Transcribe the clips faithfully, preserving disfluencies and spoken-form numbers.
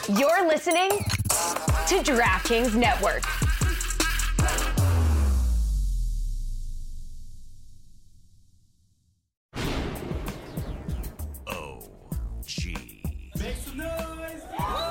You're listening to DraftKings Network. O G. Make some noise.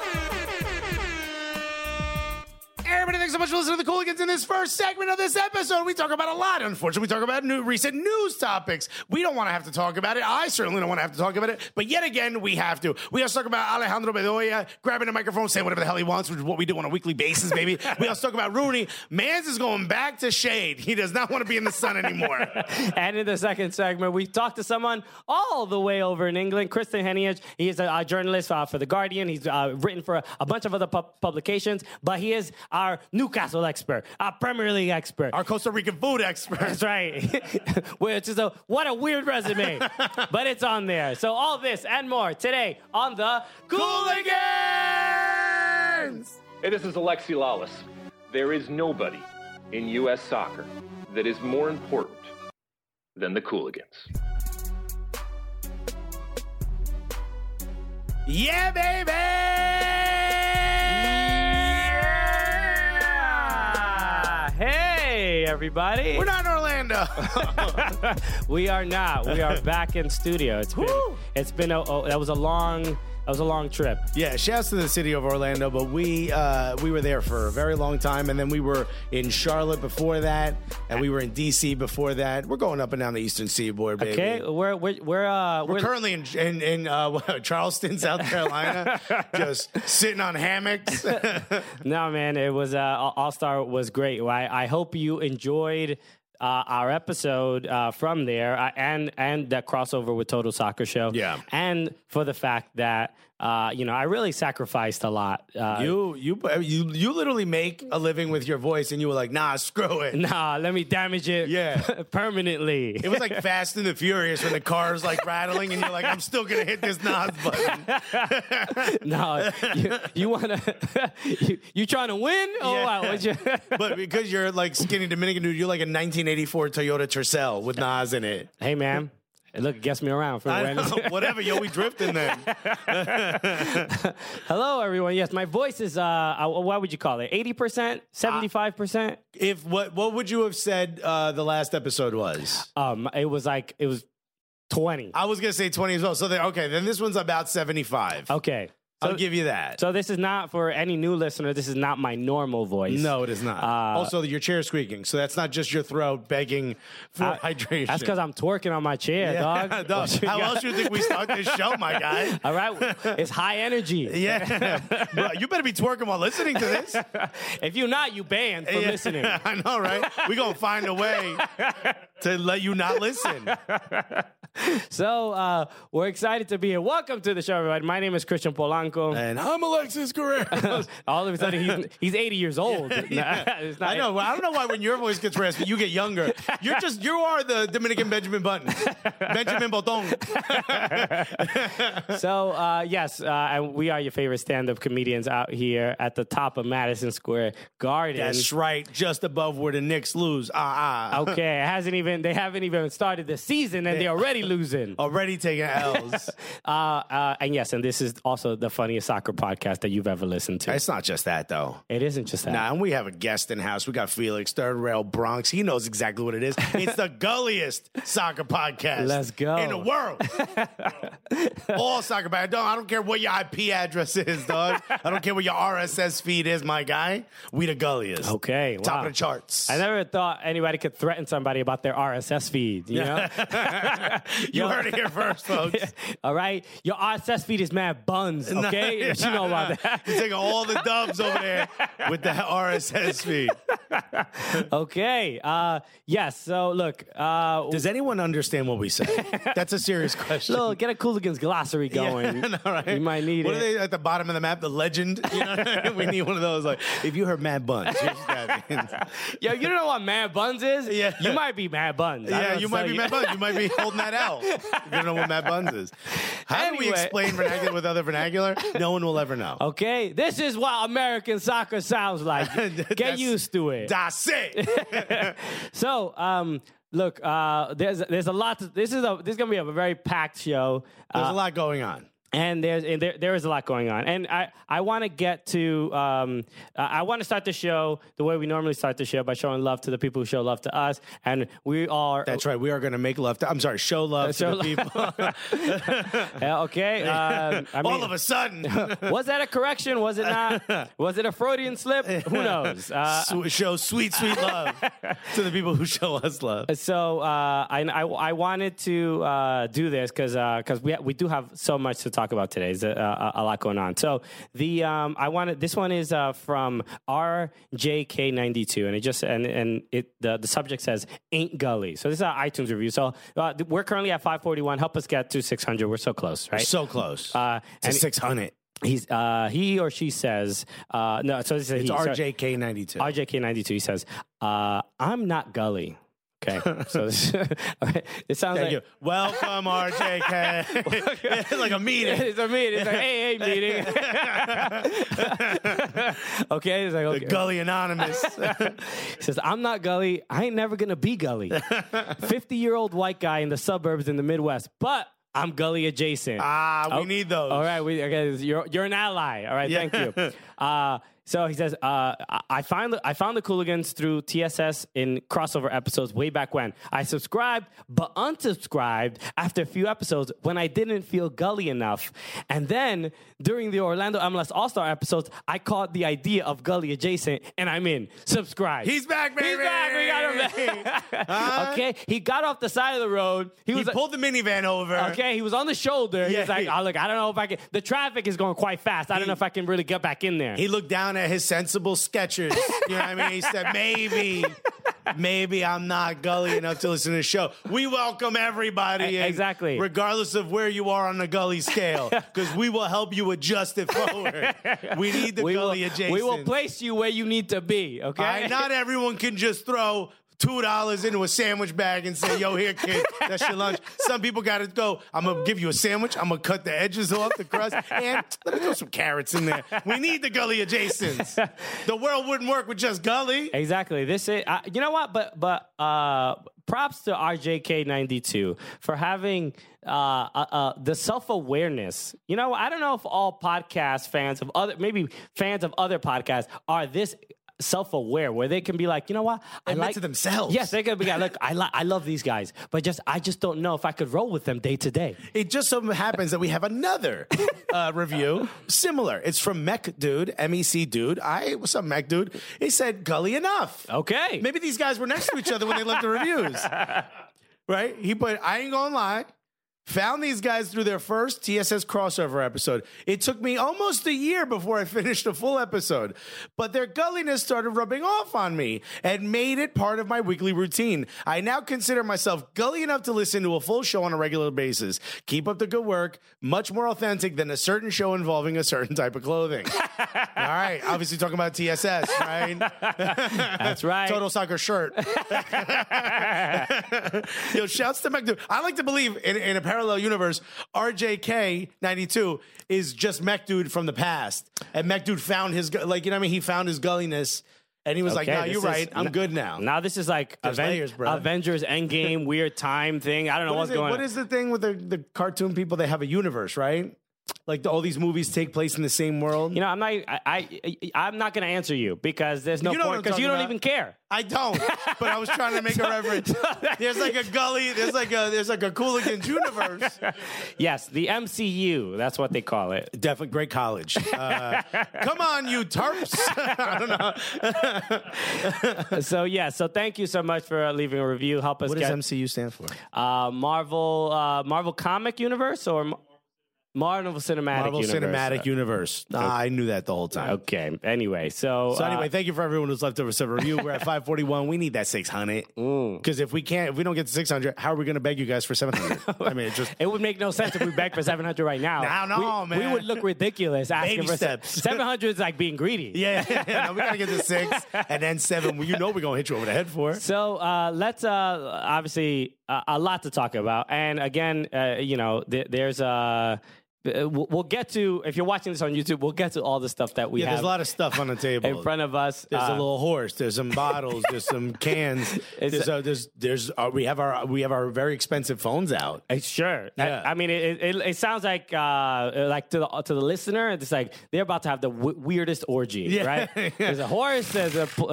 Everybody, thanks so much for listening to the Cooligans. In this first segment of this episode, we talk about a lot. Unfortunately, we talk about new recent news topics. We don't want to have to talk about it. I certainly don't want to have to talk about it. But yet again, we have to. We also talk about Alejandro Bedoya grabbing the microphone, saying whatever the hell he wants, which is what we do on a weekly basis, baby. We also talk about Rooney. Mans is going back to shade. He does not want to be in the sun anymore. And in the second segment, we talked to someone all the way over in England, Kristen Heniage. He is a, a journalist uh, for The Guardian. He's uh, written for a, a bunch of other pu- publications, but he is our Newcastle expert, our Premier League expert. Our Costa Rican food expert. That's right. Which is a, what a weird resume, but it's on there. So all this and more today on the Cooligans! Hey, this is Alexi Lawless. There is nobody in U S soccer that is more important than the Cooligans. Yeah, baby! Yeah! Hey, everybody. We're not in Orlando. We are not. We are back in studio. It's been, Woo! it's been a, oh, that was a long, that was a long trip. Yeah, shouts to the city of Orlando, but we uh, we were there for a very long time, and then we were in Charlotte before that, and we were in D C before that. We're going up and down the Eastern Seaboard, baby. Okay, we're we're we're uh We're currently in in, in uh, Charleston, South Carolina, just sitting on hammocks. No, man, it was uh, All Star was great. I I hope you enjoyed. Uh, our episode uh, from there uh, and and that crossover with Total Soccer Show. Yeah. And for the fact that, uh, you know, I really sacrificed a lot. Uh, you you you you literally make a living with your voice, and you were like, nah, screw it. Nah, let me damage it Yeah. permanently. It was like Fast and the Furious when the car's like rattling, and you're like, I'm still gonna hit this Nas button. No, you, you want to, you, you trying to win? Oh, Yeah. wow. What you, But because you're like skinny Dominican dude, you're like a nineteen eighty-four Toyota Tercel with Nas in it. hey, man. Look, it gets me around for I Wednesday. know, whatever, yo, we drifting then. Hello, everyone. Yes, my voice is, uh, uh, what would you call it? eighty percent? seventy-five percent? If what what would you have said uh, the last episode was? Um, it was like, it was twenty. I was gonna say twenty as well. So then, okay, then this one's about seventy-five. Okay. I'll give you that. So this is not for any new listener. This is not my normal voice. No, it is not. Uh, also, your chair squeaking, so that's not just your throat begging for Uh, hydration. That's because I'm twerking on my chair, Yeah, dog. dog. What you How got? else do you think we start this show, my guy? All right. It's high energy. Yeah. Bro, you better be twerking while listening to this. If you're not, you banned from Yeah. listening. I know, right? We're going to find a way to let you not listen. So uh, we're excited to be here. Welcome to the show, everybody. My name is Christian Polanco. And I'm Alexis Guerrero. All of a sudden, he's, he's eighty years old. Yeah. It's not- I know. I don't know why when your voice gets raspy, you get younger. You're just, you are the Dominican Benjamin Button. Benjamin Botton. So, uh, yes, uh, and we are your favorite stand-up comedians out here at the top of Madison Square Garden. That's right. Just above where the Knicks lose. Ah, ah. Okay, it hasn't even, they haven't even started the season and they're already losing. Already taking L's. Uh, uh, and yes, and this is also the funniest soccer podcast that you've ever listened to. It's not just that, though. It isn't just that. Nah, and we have a guest in house. We got Felix, Third Rail Bronx. He knows exactly what it is. It's the gulliest soccer podcast Let's go. in the world. All soccer podcast. Don't, I don't care what your I P address is, dog. I don't care what your R S S feed is, my guy. We the gulliest. Okay, Top wow. of the charts. I never thought anybody could threaten somebody about their R S S feed, you know? You heard it here first, folks. All right? Your R S S feed is mad buns, okay? Yeah. You know about that. You're taking all the dubs over there with the R S S feed. Okay. Uh, yes, so look. Uh, Does anyone understand what we say? That's a serious question. look, get a Cooligans glossary going. Yeah, I know, right? You might need what it. What are they at the bottom of the map? The legend? You know, we need one of those. Like, if you heard Mad Buns, here's what that means. Yo, you don't know what Mad Buns is? Yeah. You might be Mad Buns. I don't know Yeah, what you to might tell be Mad Buns. You might be holding that L. You don't know what Mad Buns is. How do we Anyway. explain vernacular with other vernacular? No one will ever know. Okay, this is what American soccer sounds like. Get That's- used to it. That's it. So, um, look, uh, there's there's a lot. To, this is a this is gonna be a very packed show. There's Uh, a lot going on. And there's and there there is a lot going on, and I, I want to get to um I want to start the show the way we normally start the show by showing love to the people who show love to us, and we are That's right. We are going to make love. To, I'm sorry, show love show to the love. people. Yeah, okay. Um, I mean, All of a sudden, was that a correction? Was it not? Was it a Freudian slip? Who knows? Uh, Sw- show sweet, sweet love to the people who show us love. So uh, I, I I wanted to uh, do this because because we we do have so much to talk about today. There's a, a, a lot going on. So the um, I wanted this one is uh, from R J K ninety-two, and it just and and it the, the subject says ain't gully. So this is our iTunes review. So uh, we're currently at five forty-one. Help us get to six hundred. We're so close, right? So close Uh, to and six hundred. He's uh, he or she says uh, no. So this is It's he, R J K ninety-two. R J K ninety-two. He says uh, I'm not gully. Okay, so this, all right. It sounds Thank like you. Welcome, R J K. It's like a meeting. it's a meeting. It's like hey, hey, meeting. Okay, it's like okay. The Gully Anonymous. He says, I'm not gully. I ain't never gonna be gully. fifty-year-old white guy in the suburbs in the Midwest, but I'm gully adjacent. Ah, we Oh, need those. All right, we, okay, you're you're an ally. All right, Yeah. thank you. Uh, so he says, uh, I- I found the, I found the Cooligans through T S S in crossover episodes way back when. I subscribed, but unsubscribed after a few episodes when I didn't feel gully enough. And then during the Orlando M L S All-Star episodes, I caught the idea of gully adjacent, and I'm in. Subscribe. He's back, baby. He's back. We got him back. Okay, he got off the side of the road. He He was pulled the minivan over. Okay, he was on the shoulder. He Yeah, was like, he- oh, look, I don't know if I can. The traffic is going quite fast. I don't know if I can really get back in there. He looked down at his sensible Skechers. You know what I mean? He said, maybe, maybe I'm not gully enough to listen to the show. We welcome everybody. E- and exactly. Regardless of where you are on the gully scale, because we will help you adjust it forward. We need the we will, gully adjacent. we will place you where you need to be, okay? All right, not everyone can just throw two dollars into a sandwich bag and say, yo, here, kid, that's your lunch. Some people got to go, I'm going to give you a sandwich. I'm going to cut the edges off the crust. And let me throw some carrots in there. We need the gully adjacents. The world wouldn't work with just gully. Exactly. This is, uh, you know what? But but uh, props to R J K ninety-two for having uh, uh, uh, the self awareness. You know, I don't know if all podcast fans of other, maybe fans of other podcasts are this self-aware where they can be like, you know what, I Admit like to themselves. Yes, they can be like, look, I like, I love these guys, but just I just don't know if I could roll with them day to day. It just so happens that we have another uh, review similar. It's from Mech Dude, M E C Dude. I, what's up, Mech Dude? He said, gully enough. Okay, Maybe these guys were next to each other when they left the reviews. Right? He put, I ain't gonna lie. Found these guys through their first T S S crossover episode. It took me almost a year before I finished a full episode, but their gulliness started rubbing off on me and made it part of my weekly routine. I now consider myself gully enough to listen to a full show on a regular basis. Keep up the good work. Much more authentic than a certain show involving a certain type of clothing. All right. Obviously talking about T S S, right? that's right. Total Soccer shirt. Yo, shouts to Mech Dude. I like to believe in, in a parallel universe, R J K ninety-two is just Mech Dude from the past. And Mech Dude found his, gu- like, you know what I mean? He found his gulliness. And he was like, Okay, no, this you're is- right. I'm n- good now. Now this is like There's Aven- layers, bro. Avengers Endgame weird time thing. I don't know What what's is, it, going what on. is the thing with the, the cartoon people? They have a universe, right? Like the, all these movies take place in the same world. You know, I'm not. I, I I'm not going to answer you because there's no You know what point I'm because you talking don't about. even care. I don't, but I was trying to make a reference. There's like a gully. There's like a there's like a Cooligans universe. Yes, the M C U. That's what they call it. Definitely great college. Uh, come on, you Terps. I don't know. So yeah. So thank you so much for uh, leaving a review. Help us What does get M C U stand for? uh, Marvel uh, Marvel Comic Universe or M- Marvel Cinematic Marvel Universe. Cinematic Universe. Nah, I knew that the whole time. Okay. Anyway, so So anyway, uh, thank you for everyone who's left over a review. We're at five forty-one. We need that six hundred. Because if we can't, if we don't get to six hundred, how are we going to beg you guys for seven hundred? I mean, it just it would make no sense if we begged for seven hundred right now. No, no, we, man. We would look ridiculous asking Baby for steps. seven hundred is like being greedy. yeah, yeah, yeah. No, we got to get to six and then seven. Well, you know we're going to hit you over the head for. So uh, let's uh, obviously uh, a lot to talk about, and again, uh, you know, th- there's a. uh, we'll, we'll get to, if you're watching this on YouTube, we'll get to all the stuff that we Yeah, have there's a lot of stuff on the table. in front of us. There's Uh, a little horse. There's some bottles. There's some cans. There's, uh, there's, there's. Uh, we have our, we have our very expensive phones out. Uh, Sure. Yeah. I, I mean, it, it, it sounds like uh, like to the to the listener, it's like they're about to have the w- weirdest orgy, Yeah. right? There's a horse. There's a pl-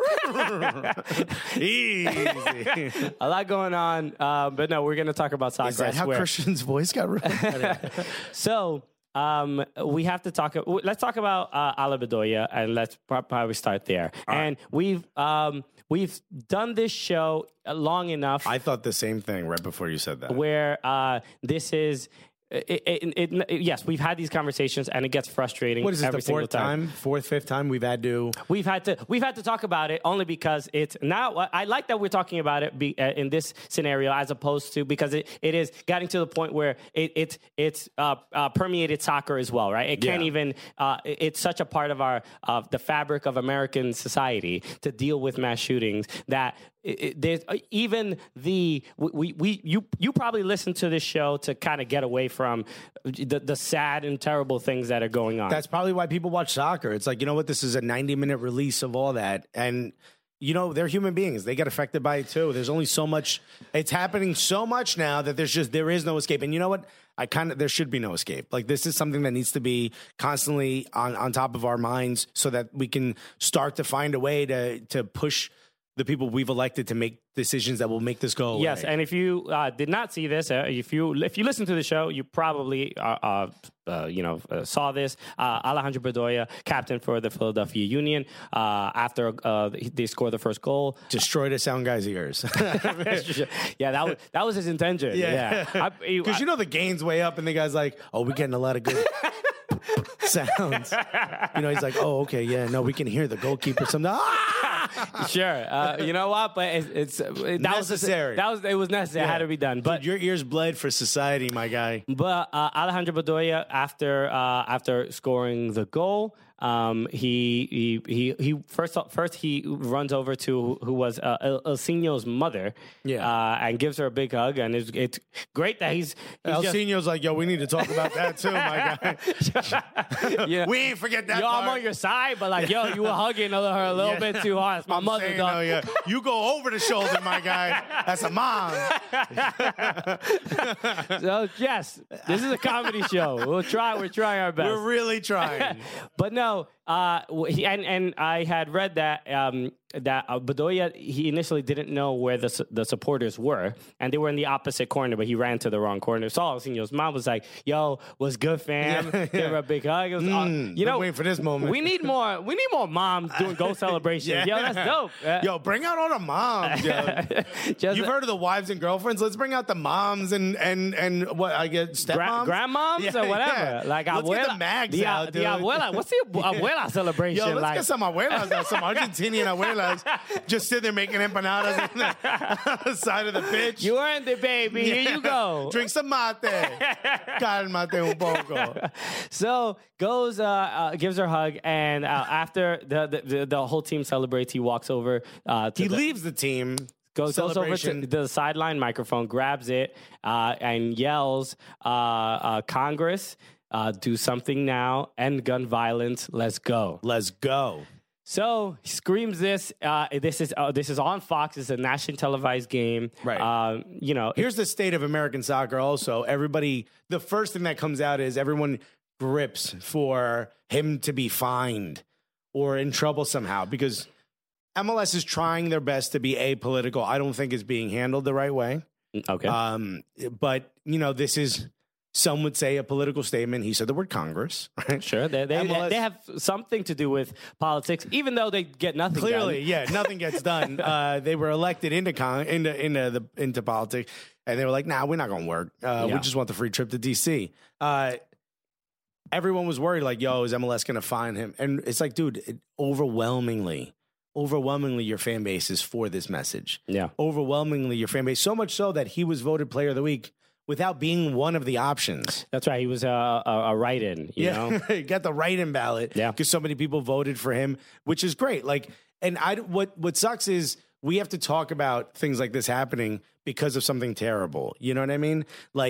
Easy. a lot going on, uh, but no, we're going to talk about soccer. Is that I how swear. Christian's voice got ruined? So um, we have to talk. Let's talk about uh, Ala Bedoya, and let's probably start there. and we've um, we've done this show long enough I thought the same thing right before you said that. where uh, this is. It, it, it, yes, we've had these conversations, and it gets frustrating. What is this, every the fourth single time. time? Fourth, fifth time we've had to... We've had to we've had to talk about it only because it's now. I like that we're talking about it be, uh, in this scenario as opposed to because it, it is getting to the point where it, it's it's uh, uh, permeated soccer as well, right? It can't Yeah. even. Uh, it- it's such a part of our of the fabric of American society to deal with mass shootings that. It, it, there's uh, even the we, we you you probably listen to this show to kind of get away from the, the sad and terrible things that are going on. That's probably why people watch soccer. It's like, you know what? This is a ninety-minute release of all that. And, you know, they're human beings. They get affected by it, too. There's only so much. It's happening so much now that there's just, there is no escape. And you know what? I kind of, there should be no escape. Like, this is something that needs to be constantly on, on top of our minds so that we can start to find a way to, to push the people we've elected to make decisions that will make this go away. Yes, and if you uh, did not see this, uh, if you if you listen to the show, you probably uh, uh, uh, you know uh, saw this. Uh, Alejandro Bedoya, captain for the Philadelphia Union, uh, after uh, they scored the first goal, Destroy the sound guy's ears. yeah, that was that was his intention. Yeah, I- he- Because you know the gain's way up, and the guy's like, "Oh, we're getting a lot of good sounds." You know, he's like, "Oh, okay, yeah, no, we can hear the goalkeeper." Something. Ah! sure. Uh, you know what? But it's, it's that Necessary. was that was it was necessary. It had to be done. But Dude, your ears bled for society, my guy. But uh, Alejandro Bedoya, after uh, after scoring the goal, um, he, he he he first first he runs over to who was uh, El Elsinho's mother, Yeah. uh, and gives her a big hug, and it's, it's great that he's, he's El just, Senio's like, "Yo, we need to talk about that too, my guy." you know, We ain't forget that yo, I'm part. on your side, but like, yo, you were hugging her a little Yeah. bit too hard. It's my I'm mother, saying, dog. oh, yeah. You go over the shoulder, my guy. That's a mom. So yes, this is a comedy show. We'll try. We're trying our best. We're really trying. But no, uh, w- he, and and I had read that um, that uh, Bedoya, he initially didn't know where the su- the supporters were, and they were in the opposite corner, but he ran to the wrong corner. So Alcinho's mom was like, "Yo, what's good, fam?" Yeah, Give yeah. her a big hug. It was, uh, Mm, you been know, waiting for this moment. We need more. We need more moms doing goal celebrations. Yeah. Yo, that's dope. Uh, Yo, bring out all the moms. Yo. just You've heard of the wives and girlfriends? Let's bring out the moms and and and what I get gra- stepmoms, grandmoms Yeah, or whatever. yeah. Like Let's abuela, get the mags the, out, the dude. abuela. What's the abu- abuela celebration Yo, let's like? get some abuelas out, some Argentinian abuelas, just sitting there making empanadas on the, on the side of the pitch. You earned it, baby. Here you go. Drink some mate. Cálmate un poco. So goes, uh, uh, gives her a hug, and uh, after the, the the the whole team celebrates, he walks over. Uh, to He the, leaves the team. goes, goes over to celebration. the sideline microphone, grabs it, uh, and yells, uh, uh, "Congress, uh, do something now! End gun violence! Let's go!" Let's go. So he screams this. Uh, this is uh, this is on Fox. It's a nationally televised game. Right. Uh, you know, Here's the state of American soccer also. Everybody, the first thing that comes out is everyone grips for him to be fined or in trouble somehow because M L S is trying their best to be apolitical. I don't think it's being handled the right way. okay. Um, but, you know, this is, some would say, a political statement. He said the word Congress, right? Sure, they, they, M L S they have something to do with politics, even though they get nothing Clearly, done. yeah, nothing gets done. Uh, they were elected into con- into into the into politics, and they were like, "Nah, we're not going to work. Uh, Yeah. We just want the free trip to D C" Uh, everyone was worried, like, "Yo, is M L S going to fine him?" And it's like, dude, it, overwhelmingly, overwhelmingly, your fan base is for this message. Yeah. Overwhelmingly, your fan base, so much so that he was voted Player of the Week without being one of the options. That's right. He was a, a, a write-in, you know? He got the write-in ballot. Yeah. Because so many people voted for him, which is great. Like, and I, what, what sucks is we have to talk about things like this happening because of something terrible. You know what I mean? Like,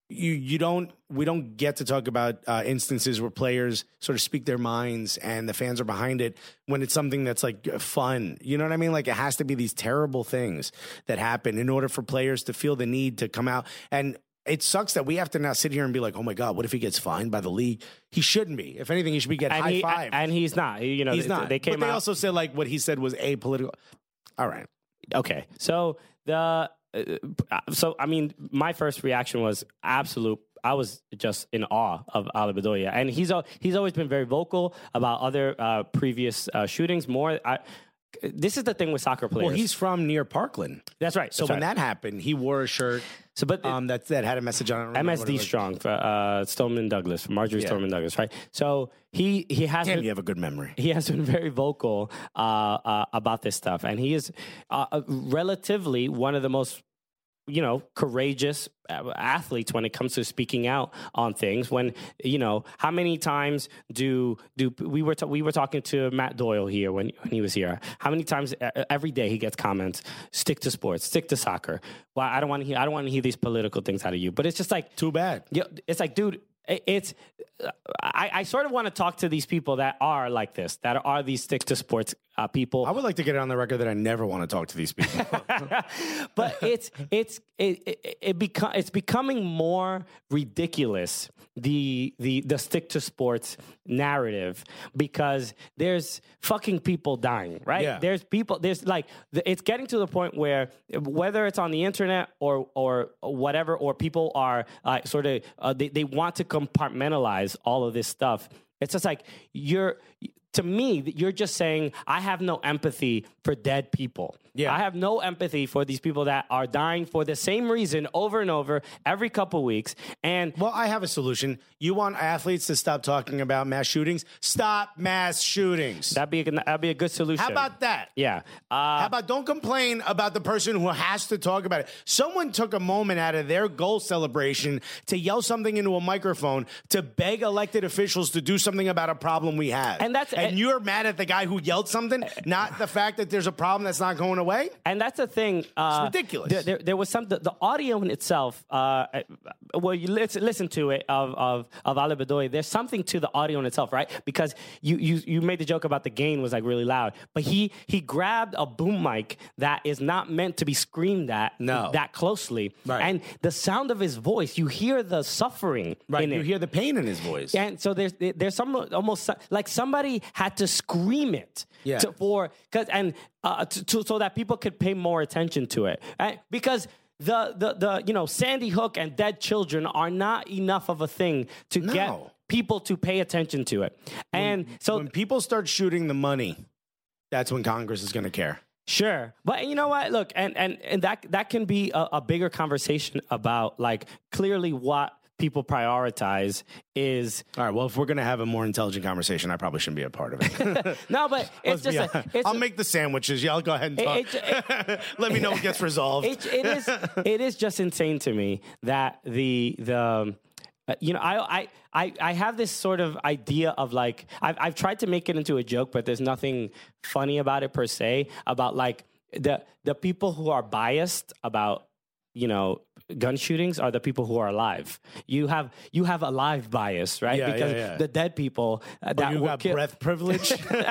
you you don't we don't get to talk about uh, instances where players sort of speak their minds and the fans are behind it when it's something that's like fun. You know what I mean? Like it has to be these terrible things that happen in order for players to feel the need to come out. And it sucks that we have to now sit here and be like, oh my God, what if he gets fined by the league? He shouldn't be. If anything, he should be getting high he, five. And he's not. You know, he's they, not. They came but they out. also said like what he said was apolitical. All right. Okay. So the uh, so I mean, my first reaction was absolute. I was just in awe of Ali Bedoya, and he's he's always been very vocal about other uh, previous uh, shootings. More, I, this is the thing with soccer players. Well, he's from near Parkland. That's right. So That's when right. that happened, he wore a shirt. So, but um, that that had a message on it. I don't remember M S what D it was. Strong for uh, Stoneman Douglas, Marjorie Yeah. Stoneman Douglas, right? So he he has Damn, been, you have a good memory. he has been very vocal uh, uh, about this stuff, and he is uh, relatively one of the most, you know, courageous athletes when it comes to speaking out on things. When, you know, how many times do do we were ta- we were talking to Matt Doyle here when, when he was here. How many times every day he gets comments, stick to sports, stick to soccer. Well, I don't want to hear I don't want to hear these political things out of you. But it's just like Too bad. yeah, it's like, dude, it- it's I, I sort of want to talk to these people that are like this, that are these stick to sports uh, people. I would like to get it on the record that I never want to talk to these people. But it's it's it it, it become it's becoming more ridiculous, the the the stick to sports narrative, because there's fucking people dying, right? Yeah. There's people there's like the- it's getting to the point where whether it's on the internet or or whatever, or people are uh, sort of uh, they they want to compartmentalize all of this stuff. It's just like you're to me, you're just saying, I have no empathy for dead people. Yeah. I have no empathy for these people that are dying for the same reason over and over every couple weeks. And Well, I have a solution. You want athletes to stop talking about mass shootings? Stop mass shootings. that'd be a, that'd be a good solution. How about that? Yeah. Uh, How about don't complain about the person who has to talk about it? Someone took a moment out of their goal celebration to yell something into a microphone to beg elected officials to do something about a problem we have. And that's- and you're mad at the guy who yelled something, not the fact that there's a problem that's not going away? And that's the thing. Uh, It's ridiculous. There, there, there was some the, the audio in itself. Uh, well, you listen, listen to it of of of Ali Bedoya. There's something to the audio in itself, right? Because you you you made the joke about the gain was like really loud, but he he grabbed a boom mic that is not meant to be screamed at No. that closely, Right. and the sound of his voice, you hear the suffering Right. in You it. hear the pain in his voice. And so there's there's some almost like somebody had to scream it Yeah. to, for because and uh, to, to, so that people could pay more attention to it, right? Because the the the you know Sandy Hook and dead children are not enough of a thing to No. get people to pay attention to it, and so When people start shooting the money, that's when Congress is going to care. Sure, but you know what? Look, and and and that that can be a, a bigger conversation about like clearly what people prioritize is All right. Well, if we're going to have a more intelligent conversation, I probably shouldn't be a part of it. no, but it's Let's be just a, honest. it's I'll a- make the sandwiches. Y'all go ahead and talk. It- it- Let me know what gets resolved. it, it is it is just insane to me that the the um, uh, you know I, I I I have this sort of idea of like I've I've tried to make it into a joke, but there's nothing funny about it per se, about like the the people who are biased about, you know, gun shootings are the people who are alive. You have you have a live bias, right? Yeah, because yeah, yeah. the dead people uh, that you were got killed- breath privilege.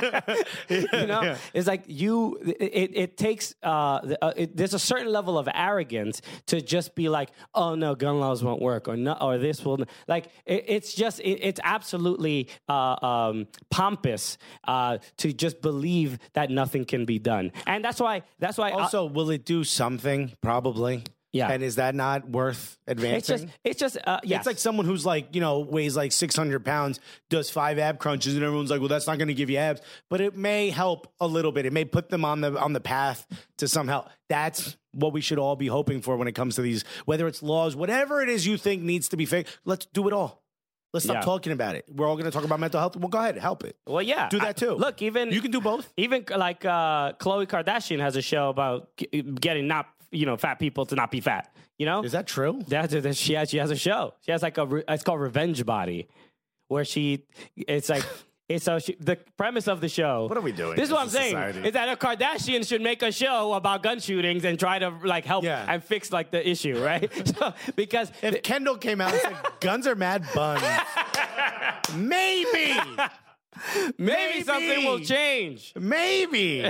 you know, Yeah. it's like you. It, it takes. Uh, the- uh, it, there's a certain level of arrogance to just be like, "Oh no, gun laws won't work," or "No," or this will. Like it, it's just. It, it's absolutely uh, um, pompous uh, to just believe that nothing can be done, and that's why. That's why. I- Also, will it do something? Probably. Yeah. And is that not worth advancing? it's just. It's just. Uh, yes. It's like someone who's like, you know, weighs like six hundred pounds, does five ab crunches, and everyone's like, well, that's not going to give you abs. But it may help a little bit. It may put them on the on the path to some help. That's what we should all be hoping for when it comes to these, whether it's laws, whatever it is you think needs to be fixed, let's do it all. Let's stop Yeah. talking about it. We're all going to talk about mental health. Well, go ahead, help it. Well, yeah. Do that I- too. look, even You can do both. Even like uh, Khloe Kardashian has a show about g- getting not you know fat people to not be fat. You know, Is that true? That's that she has. She has a show. She has like a. re- It's called Revenge Body, where she. It's like It's so she, the premise of the show. What are we doing This is what I'm as a saying. society? Is that a Kardashian should make a show about gun shootings and try to like help Yeah. and fix like the issue, right? So because If Kendall came out and said, guns are mad buns, maybe, maybe, maybe. something will change. maybe.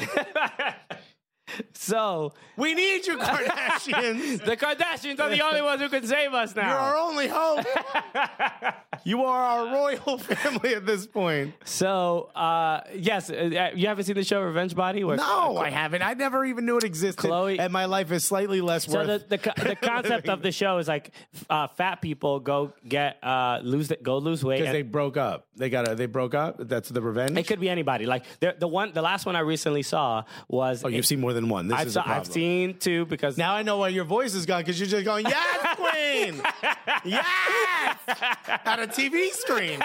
So We need you, Kardashians. the Kardashians are the only ones who can save us now. You're our only hope. You are our royal family at this point. So, uh, yes, uh, you haven't seen the show Revenge Body? Where, No, I haven't. I never even knew it existed. Chloe- and my life is slightly less So worth. the, the co- the concept of the show is like uh, fat people go get uh, lose the, go lose weight. Because and- they broke up. They got a, They broke up. That's the revenge. It could be anybody. Like the the one, the last one I recently saw was. Oh, you've seen more than one. This I've, is saw, a problem. I've seen two because Now I know why your voice is gone, because you're just going, yes, queen! Yes! At a T V screen.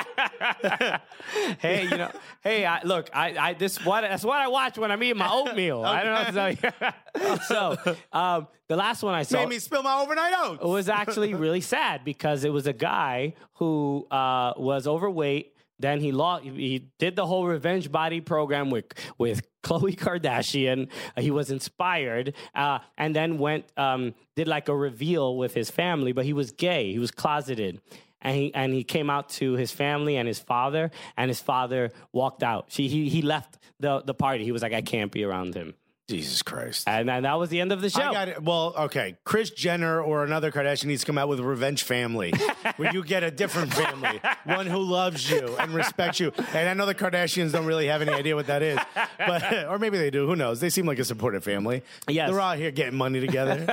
hey, you know, hey, I, look, I, I this what that's what I watch when I'm eating my oatmeal. I don't know what to tell you. So, um, the last one I saw Made me spill my overnight oats. was actually really sad because it was a guy who uh, was overweight. Then he lost. He did the whole Revenge Body program with with Khloe Kardashian. Uh, he was inspired, uh, and then went um, did like a reveal with his family. But he was gay. He was closeted, and he and he came out to his family and his father. And his father walked out. She he he left the the party. He was like, I can't be around him. Jesus Christ. And then that was the end of the show. I got it. Well, okay. Kris Jenner or another Kardashian needs to come out with a Revenge Family, where you get a different family, one who loves you and respects you. And I know the Kardashians don't really have any idea what that is, but or maybe they do. Who knows? They seem like a supportive family. Yes. They're all here getting money together.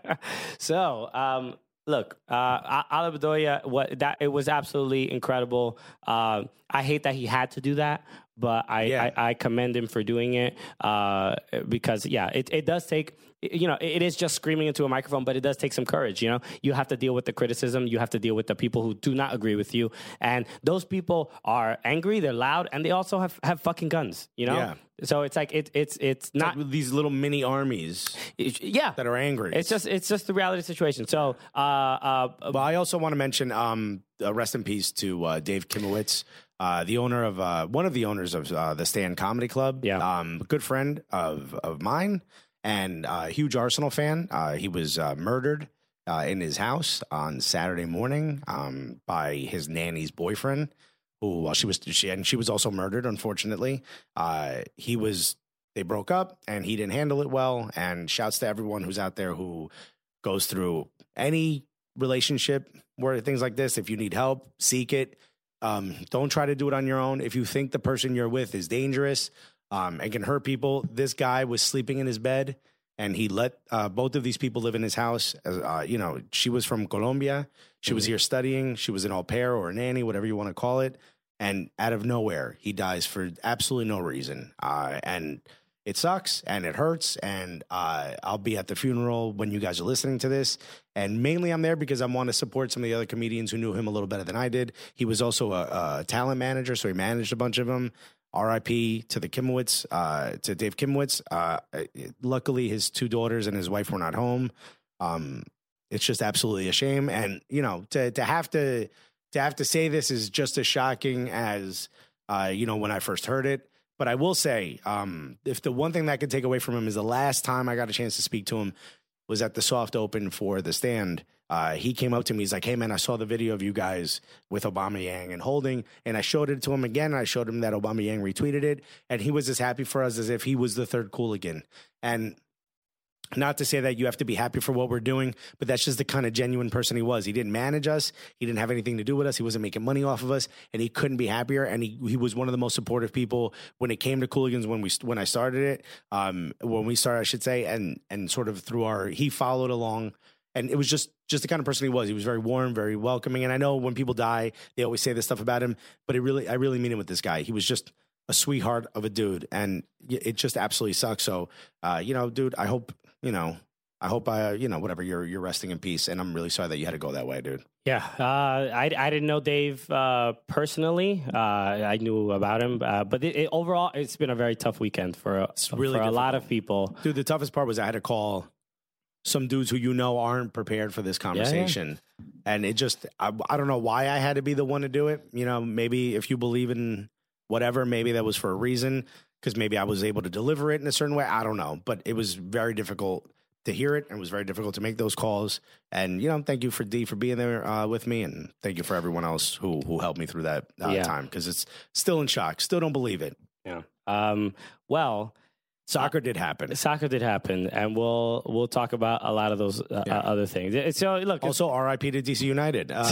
So, um, look, uh, Ali Bedoya, what that it was absolutely incredible. Uh, I hate that he had to do that, but I, Yeah. I, I commend him for doing it uh, because, yeah, it, it does take, you know, it is just screaming into a microphone, but it does take some courage, you know? You have to deal with the criticism. You have to deal with the people who do not agree with you. And those people are angry, they're loud, and they also have, have fucking guns, you know? Yeah. So it's like, it, it's it's not, With these little mini armies yeah. that are angry. It's just it's just the reality situation. So, uh, uh, But I also want to mention, um, uh, rest in peace to uh, Dave Kimowitz, uh, the owner of uh, one of the owners of uh, the Stand Comedy Club. Yeah. um, good friend of of mine and a uh, huge Arsenal fan. Uh, he was uh, murdered uh, in his house on Saturday morning um, by his nanny's boyfriend, who well, she was she and she was also murdered. Unfortunately, uh, he was. They broke up, and he didn't handle it well. And shouts to everyone who's out there who goes through any relationship where things like this. If you need help, seek it. Um, don't try to do it on your own. If you think the person you're with is dangerous um, and can hurt people, this guy was sleeping in his bed, and he let uh, both of these people live in his house. As, uh, you know, she was from Colombia. She was here studying. She was an au pair or a nanny, whatever you want to call it. And out of nowhere, he dies for absolutely no reason. Uh, and it sucks and it hurts. And uh, I'll be at the funeral when you guys are listening to this. And mainly I'm there because I want to support some of the other comedians who knew him a little better than I did. He was also a, a talent manager, so he managed a bunch of them. R I P to the Kimowitz, uh, to Dave Kimowitz. Uh, luckily, his two daughters and his wife were not home. Um, it's just absolutely a shame. And, you know, to to have to to have to say this is just as shocking as, uh, you know, when I first heard it. But I will say, um, if the one thing that I could take away from him is the last time I got a chance to speak to him was at the soft open for The Stand. Uh, he came up to me. He's like, hey, man, I saw the video of you guys with Aubameyang and Holding. And I showed it to him again. And I showed him that Aubameyang retweeted it. And he was as happy for us as if he was the third Cooligan. And not to say that you have to be happy for what we're doing, but that's just the kind of genuine person he was. He didn't manage us. He didn't have anything to do with us. He wasn't making money off of us, and he couldn't be happier. And he, he was one of the most supportive people when it came to Cooligans when we when I started it, um, when we started, I should say, and and sort of through our, he followed along. And it was just just the kind of person he was. He was very warm, very welcoming. And I know when people die, they always say this stuff about him, but it really, I really mean it with this guy. He was just a sweetheart of a dude, and it just absolutely sucks. So, uh, you know, dude, I hope, you know, I hope I, you know, whatever, you're you're resting in peace. And I'm really sorry that you had to go that way, dude. Yeah, uh, I, I didn't know Dave uh, personally. Uh, I knew about him, uh, but it, it, overall, it's been a very tough weekend for, a, really for a lot difficult. of people. Dude, the toughest part was I had to call some dudes who you know aren't prepared for this conversation. Yeah, yeah. And it just, I, I don't know why I had to be the one to do it. You know, maybe if you believe in whatever. Maybe that was for a reason, because maybe I was able to deliver it in a certain way. I don't know. But it was very difficult to hear it, and it was very difficult to make those calls. And, you know, thank you for D for being there uh, with me, and thank you for everyone else who who helped me through that uh, Yeah. time, because it's still in shock. Still don't believe it. Yeah. Um, well, Soccer did happen. soccer did happen, and we'll we'll talk about a lot of those uh, Yeah. uh, other things. It- So look, it's- Also, R I P to D C United. Uh,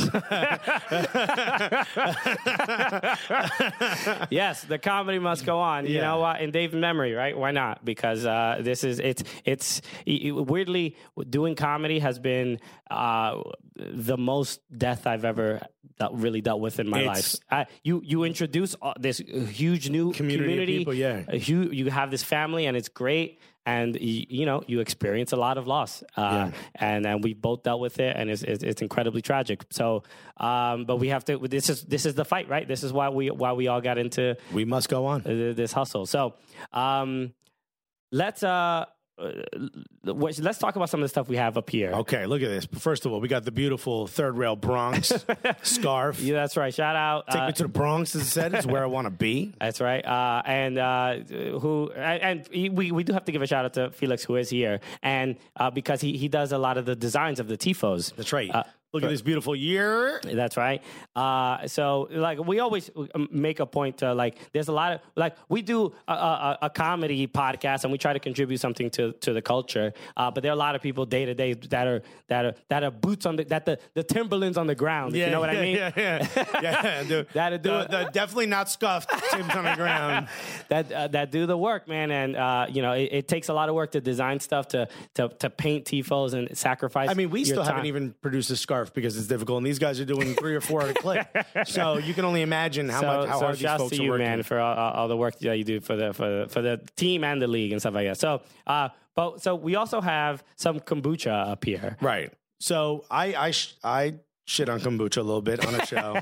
yes, the comedy must go on. You Yeah. know what? In Dave's memory, right? Why not? Because uh, this is it's it's it- weirdly doing comedy has been uh, the most death I've ever dealt, really dealt with in my It's- life. Uh, you you introduce uh, this huge new Community of community. people, yeah. Uh, You you have this family, and it's great. And you, you know you experience a lot of loss, uh, and and we both dealt with it, and it's it's, it's incredibly tragic. So, um, but we have to. This is this is the fight, right? This is why we why we all got into we must go on. uh, this hustle. So, um, let's uh, uh, let's talk about some of the stuff we have up here. Okay, look at this. First of all, we got the beautiful Third Rail Bronx scarf. Yeah, that's right. Shout out. Take uh, me to the Bronx, as I said. It's where I want to be. That's right. Uh, and uh, who and, and he- we we do have to give a shout out to Felix, who is here, and uh, because he he does a lot of the designs of the tifos. That's right. Uh, Look at this beautiful year. That's right. Uh, so, like, we always um, make a point to, like, there's a lot of, like, we do a, a, a comedy podcast and we try to contribute something to, to the culture. Uh, but there are a lot of people day to day that are that are that are boots on the that the, the Timberlands on the ground. If you know what yeah, I mean? Yeah, yeah, yeah. The, That'll do the, it. the definitely not scuffed Tim's on the ground. that uh, that do the work, man. And uh, you know, it, it takes a lot of work to design stuff, to to to paint tifos and sacrifice. I mean, we your still time. haven't even produced a scarf because it's difficult, and these guys are doing three or four at a clip. So you can only imagine how so, much how so hard these shouts folks to are you, working. man, for all, all the work that you do for the for the, for the team and the league and stuff like that. So, uh, but so we also have some kombucha up here. Right. So I I sh- I shit on kombucha a little bit on a show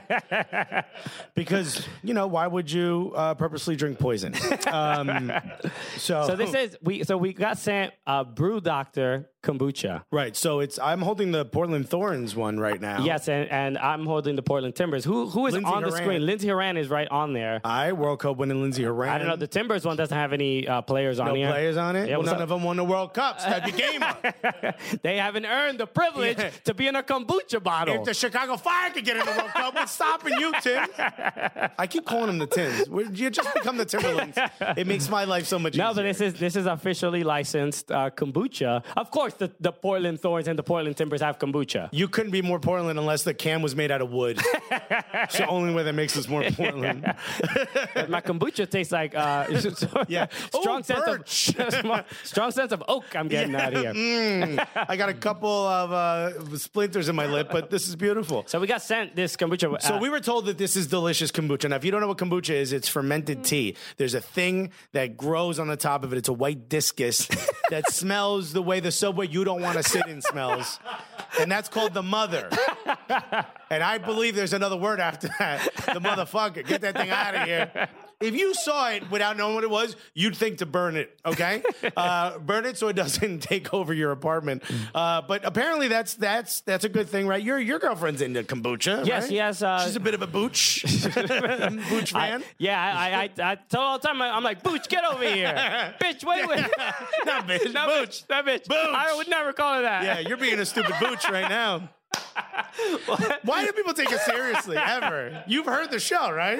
because, you know, why would you uh, purposely drink poison? Um, so So this is we. So we got sent uh, Brew Doctor kombucha. right. So it's I'm holding the Portland Thorns one right now. Yes, and, and I'm holding the Portland Timbers. Who who is Lindsey on the Horan. screen? Lindsey Horan is right on there. I World Cup winning Lindsey Horan. I don't know. The Timbers one doesn't have any uh, players on no here. players on it. Yeah, well, what's none up? of them won the World Cup. Step your game up. They haven't earned the privilege Yeah. to be in a kombucha bottle. If the Chicago Fire could get in the World Cup, what's stopping you, Tim? I keep calling them the Tims. We're- You just become the Timberlands. It makes my life so much No, easier. but this is this is officially licensed uh, kombucha. Of course, the, the Portland Thorns and the Portland Timbers have kombucha. You couldn't be more Portland unless the can was made out of wood. It's the only way that makes us more Portland. My kombucha tastes like uh, Yeah. strong Ooh, sense birch. of strong sense of oak. I'm getting out here. Mm. I got a couple of uh, splinters in my lip, but this is beautiful. So we got sent this kombucha. So uh, we were told that this is delicious kombucha. Now, if you don't know what kombucha is, it's fermented tea. There's a thing that grows on the top of it. It's a white discus that smells the way the Subway you don't want to sit in smells. And that's called the mother. And I believe there's another word after that. The motherfucker. Get that thing out of here. If you saw it without knowing what it was, you'd think to burn it, okay? Uh, burn it so it doesn't take over your apartment. Uh, but apparently that's that's that's a good thing, right? Your your girlfriend's into kombucha, Yes, right? yes, uh, She's a bit of a booch. Booch fan. I, yeah, I, I, I, I tell her all the time. I'm like, Booch, get over here, bitch. Wait, wait, Not bitch, no, booch. bitch, that bitch. Booch. I would never call her that. Yeah, you're being a stupid booch right now. Why do people take us seriously, ever? You've heard the show, right?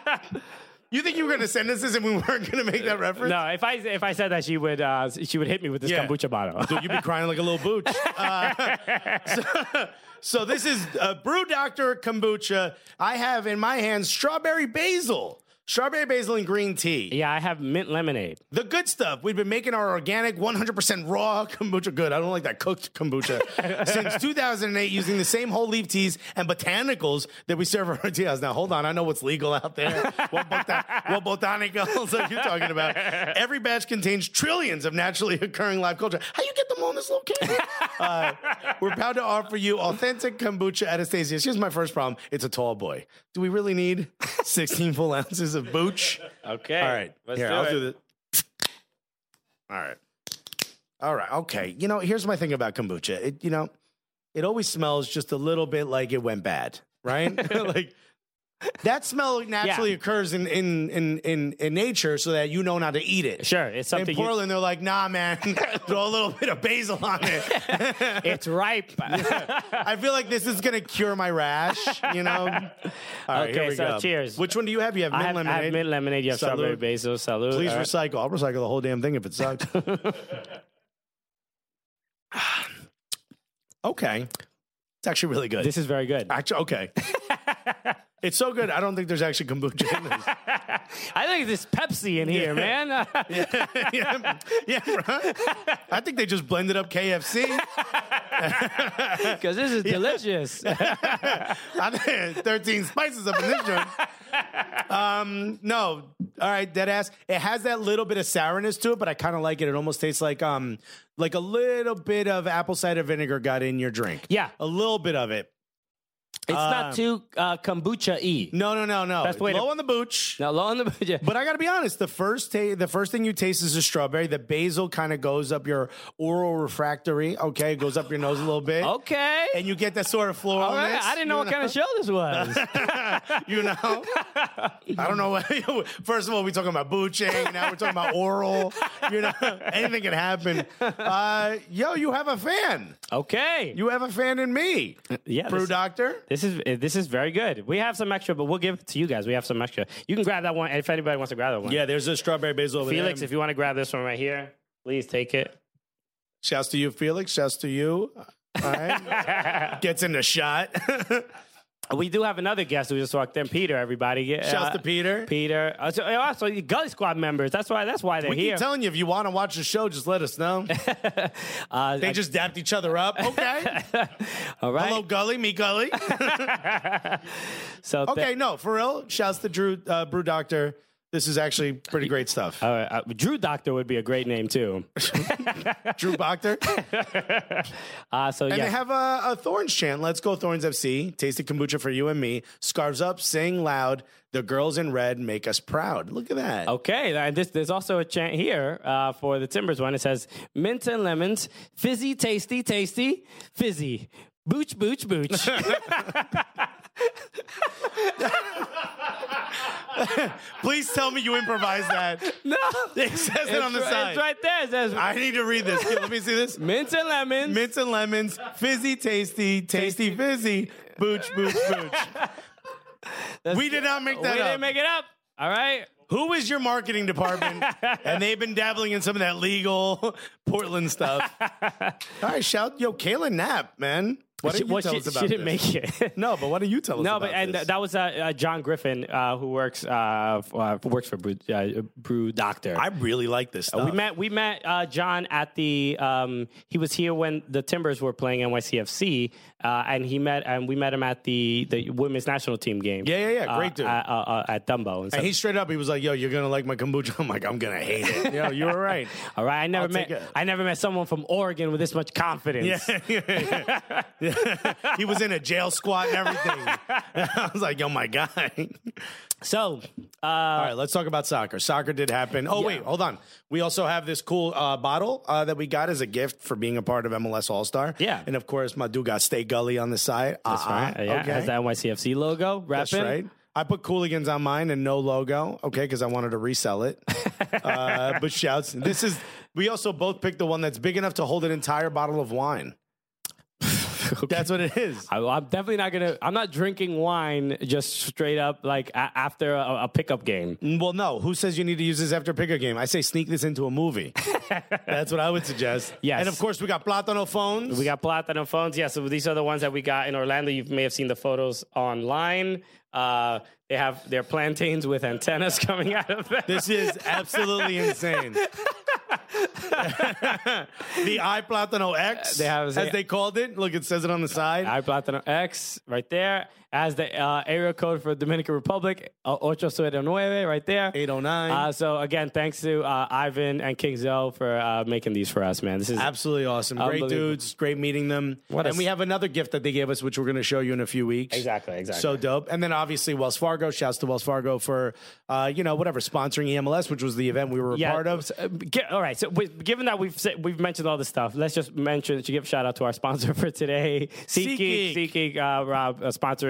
You think you were going to send us this and we weren't going to make that reference? No, if I if I said that, she would uh, she would hit me with this Yeah. kombucha bottle. Dude, you'd be crying like a little booch. Uh, so, so this is uh, Brew Doctor Kombucha. I have in my hands strawberry basil. Strawberry basil and green tea. Yeah, I have mint lemonade. The good stuff. We've been making our organic, one hundred percent raw kombucha good. I don't like that cooked kombucha. Since two thousand eight, using the same whole leaf teas and botanicals that we serve at our tea house. Now, hold on. I know what's legal out there. What, bota- what botanicals are you talking about? Every batch contains trillions of naturally occurring live culture. How you get them on this little can? Uh, we're proud to offer you authentic kombucha at Astasia's. Here's my first problem. It's a tall boy. Do we really need sixteen full ounces of booch? Okay. All right. Let's Here, do I'll it. do this. All right. All right. Okay. You know, here's my thing about kombucha. It, you know, it always smells just a little bit like it went bad, right? like, That smell naturally Yeah. occurs in, in in in in nature, so that you know not to eat it. Sure, it's something In you- Portland, they're like, nah, man, throw a little bit of basil on it. It's ripe. I feel like this is gonna cure my rash. You know. All right, Okay, here we so go. cheers. Which one do you have? You have I mint have, I lemonade. have mint lemonade. You have Salud. strawberry basil. Salud. Please All right. recycle. I'll recycle the whole damn thing if it sucks. Okay, it's actually really good. This is very good. Actually, okay. It's so good. I don't think there's actually kombucha in this. I think there's Pepsi in here, man. yeah, yeah, right? I think they just blended up K F C. Because this is delicious. I think thirteen spices up in this joint. Um, no, all right, dead ass. It has that little bit of sourness to it, but I kind of like it. It almost tastes like um, like a little bit of apple cider vinegar got in your drink. Yeah. a little bit of it. It's Um, not too uh, kombucha-y. No, no, no, no. That's the way low to- on the booch. No, low on the yeah. But I got to be honest, the first ta- the first thing you taste is the strawberry. The basil kind of goes up your oral refractory. Okay, it goes up your nose a little bit. Okay. And you get that sort of floralness. All right. I didn't know you what kind of show this was. You know? I don't know. What, first of all, we're talking about booching. Now we're talking about oral. You know, anything can happen. Uh, yo, you have a fan. Okay. You have a fan in me. yeah. Brew This, Doctor. this is this is very good. We have some extra, but we'll give it to you guys. We have some extra. You can grab that one if anybody wants to grab that one. Yeah, there's a strawberry basil over Felix, there. if you want to grab this one right here, please take it. Shouts to you, Felix. Shouts to you. All right. Gets in the shot. We do have another guest who just walked in, Peter. Everybody, Shouts to Peter. Peter. Uh, so, uh, also, the Gully Squad members. That's why. That's why they're We here. keep telling you, if you want to watch the show, just let us know. uh, They just dapped each other up. Okay. all right. Hello, Gully. Me, Gully. So th- Okay, no, for real. Shouts to Drew, uh, Brew Doctor. This is actually pretty great stuff. Uh, uh, Drew Doctor would be a great name too. Drew Doctor. Uh, so And yeah, they have a, a Thorns chant. Let's go, Thorns F C. Tasted kombucha for you and me. Scarves up, sing loud. The girls in red make us proud. Look at that. okay. And this, there's also a chant here uh, for the Timbers one. It says mint and lemons, fizzy, tasty, tasty, fizzy, booch, booch, booch. Please tell me you improvised that. No, It says it on the it's, side. it's right there. It says I need to read this. Let me see this. mint and lemons. Mints and lemons, fizzy, tasty, tasty, fizzy, booch, booch, booch. We did not make we that didn't up. make it up. All right. Who is your marketing department? And they've been dabbling in some of that legal Portland stuff. All right, shout, yo, Kayla Knapp, man. What She, did you well, tell she, us about she didn't this? make it. No, but why don't you tell us No, about but and this? that was uh, uh, John Griffin, uh, who works uh, f- uh, works for Brew, uh, Brew Doctor. I really like this stuff. we met we met uh, John at the um, he was here when the Timbers were playing N Y C F C, uh, and he met and we met him at the the women's national team game. Yeah, yeah, yeah. Great uh, dude. at, uh, uh, at Dumbo. And so, And he straight up, he was like, yo, you're going to like my kombucha? I'm like, I'm going to hate it. Yo, you were right. all right, I never I'll met take it. I never met someone from Oregon with this much confidence. Yeah, yeah, yeah. Yeah. He was in a jail squat and everything. I was like, yo, my guy. So, uh, All right, let's talk about soccer. Soccer did happen. Oh, Yeah. wait, hold on. We also have this cool uh, bottle uh, that we got as a gift for being a part of M L S All-Star. Yeah. And, of course, my dude got Stay Gully on the side. that's Uh-uh. right. Yeah, Okay. has the N Y C F C logo. That's Rapping. right. I put Cooligans on mine and no logo, okay, because I wanted to resell it. uh, but shouts. This is, we also both picked the one that's big enough to hold an entire bottle of wine. That's what it is. I, I'm definitely not gonna. I'm not drinking wine just straight up like a, after a, a pickup game. Well, no. Who says you need to use this after a pickup game? I say sneak this into a movie. That's what I would suggest. Yes. And, of course, we got Plátano phones. We got Platinum phones. Yeah, so these are the ones that we got in Orlando. You may have seen the photos online. Uh, they have their plantains with antennas coming out of them. This is absolutely insane. The iPlatano X, They have- as they called it. Look, it says it on the side. I Platinum X right there. As the uh, area code for Dominican Republic, uh, ocho siete nueve right there. eight oh nine. Uh, so again, thanks to uh, Ivan and King Zoe for uh, making these for us, man. This is Absolutely awesome. Great Unbelievable. dudes. Great meeting them. What a and we s- have another gift that they gave us, which we're going to show you in a few weeks. Exactly, exactly. So dope. And then obviously Wells Fargo. Shouts to Wells Fargo for, uh, you know, whatever, sponsoring E M L S, which was the event we were a part of. so, uh, gi- all right. So, we, given that we've said, we've mentioned all this stuff, let's just mention to give a shout out to our sponsor for today, SeatGeek. SeatGeek. SeatGeek, uh, Rob, uh, sponsoring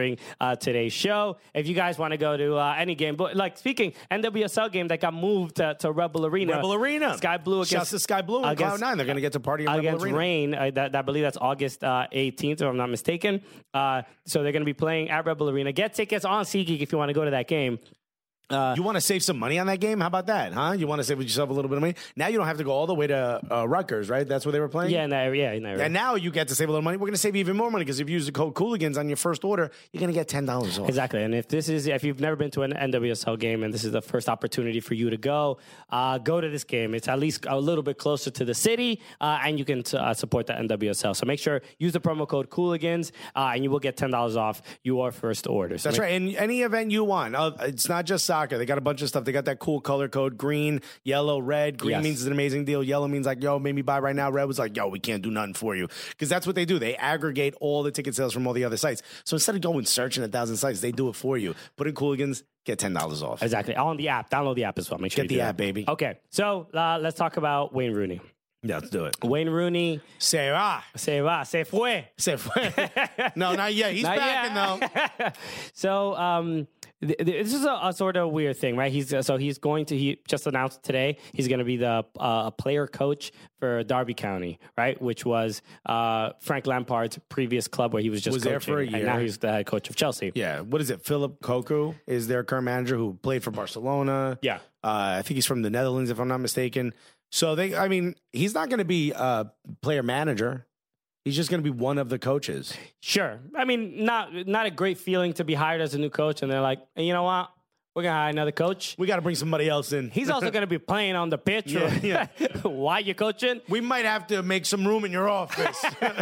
sponsoring uh, today's show. If you guys want to go to uh, any game, but like speaking, N W S L game that got moved to, to Rebel Arena. Rebel Arena. Sky Blue against Shouts to Sky Blue and Cloud nine. They're going to get to party in Rebel against Arena. Rain. Uh, that, I believe that's August uh, eighteenth, if I'm not mistaken. Uh, so they're going to be playing at Rebel Arena. Get tickets on SeatGeek if you want to go to that game. Uh, you want to save some money on that game? How about that, huh? You want to save yourself a little bit of money? Now you don't have to go all the way to uh, Rutgers, right? That's where they were playing? Yeah, in that area. Yeah, in that area. And now you get to save a little money. We're going to save you even more money because if you use the code Cooligans on your first order, you're going to get ten dollars off. Exactly. And if this is, if you've never been to an N W S L game and this is the first opportunity for you to go, uh, go to this game. It's at least a little bit closer to the city, uh, and you can uh, support the N W S L. So make sure, use the promo code Cooligans, uh, and you will get ten dollars off your first order. So That's make- right. And any event you want, uh, it's not just soccer. They got a bunch of stuff. They got that cool color code: green, yellow, red. Green Yes. means it's an amazing deal. Yellow means like, yo, maybe buy right now. Red was like, yo, we can't do nothing for you, because that's what they do. They aggregate all the ticket sales from all the other sites. So instead of going searching a thousand sites, they do it for you. Put in Cooligans, get ten dollars off. Exactly. On the app. Download the app as well. Make sure Get you the do app, that. baby. Okay. So uh, let's talk about Wayne Rooney. Yeah, let's do it. Wayne Rooney, Se va. se va, se fue. Se fue. No, not yet. He's Not back yet. though. So um, th- th- this is a, a sort of weird thing, right? He's uh, so he's going to he just announced today he's going to be the uh, player coach for Derby County, right? Which was uh, Frank Lampard's previous club where he was just Was there coaching, for a and year. now he's the head coach of Chelsea. Yeah. What is it? Philip Koku is their current manager who played for Barcelona. Yeah. Uh, I think he's from the Netherlands, if I'm not mistaken. So they, I mean, he's not going to be a player manager. He's just going to be one of the coaches. Sure. I mean, not not a great feeling to be hired as a new coach, and they're like, hey, you know what? We're gonna hire another coach. We got to bring somebody else in. He's also going to be playing on the pitch. Yeah, Why you coaching? We might have to make some room in your office.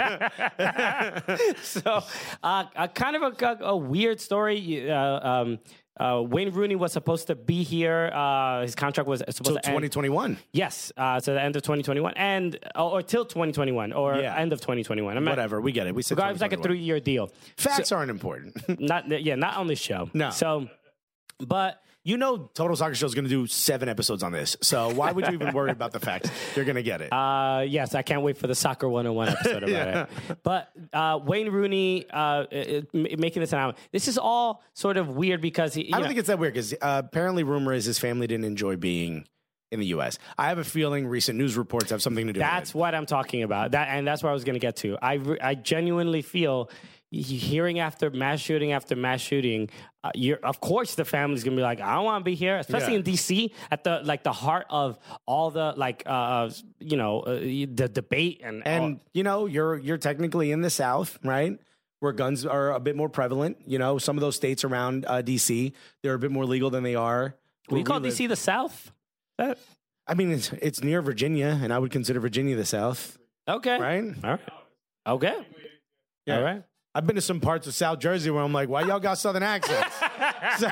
So, uh, a kind of a, a weird story. Uh, um, uh, Wayne Rooney was supposed to be here. Uh, his contract was supposed So to end. twenty twenty-one. Yes, uh, to the end of twenty twenty-one, and or, or till twenty twenty-one, or Yeah. end of twenty twenty-one. I'm not- Whatever. We get it. We said It was like a twenty twenty-one. three-year deal. Facts aren't important. Not yeah, not on this show. No. So, but. You know, Total Soccer Show is going to do seven episodes on this. So why would you even worry about the facts? You're going to get it. Uh, yes, I can't wait for the Soccer one oh one episode about Yeah. it. But uh, Wayne Rooney uh, it, it, making this announcement. This is all sort of weird because he. You I don't know, think it's that weird because uh, apparently rumor is his family didn't enjoy being in the U S. I have a feeling recent news reports have something to do that's with it. what I'm talking about. That and that's what I was going to get to. I re- I genuinely feel. Hearing after mass shooting after mass shooting, uh, you're of course the family's gonna be like, I don't want to be here, especially Yeah. in D C at the like the heart of all the like uh you know uh, the debate and And all, you know, you're you're technically in the South, right? Where guns are a bit more prevalent. You know, some of those states around uh, D C, they're a bit more legal than they are. we where call live. D C the South. That, I mean, it's it's near Virginia, and I would consider Virginia the South, okay, right? all right, okay, Yeah. all right. I've been to some parts of South Jersey where I'm like, why y'all got Southern accents? so,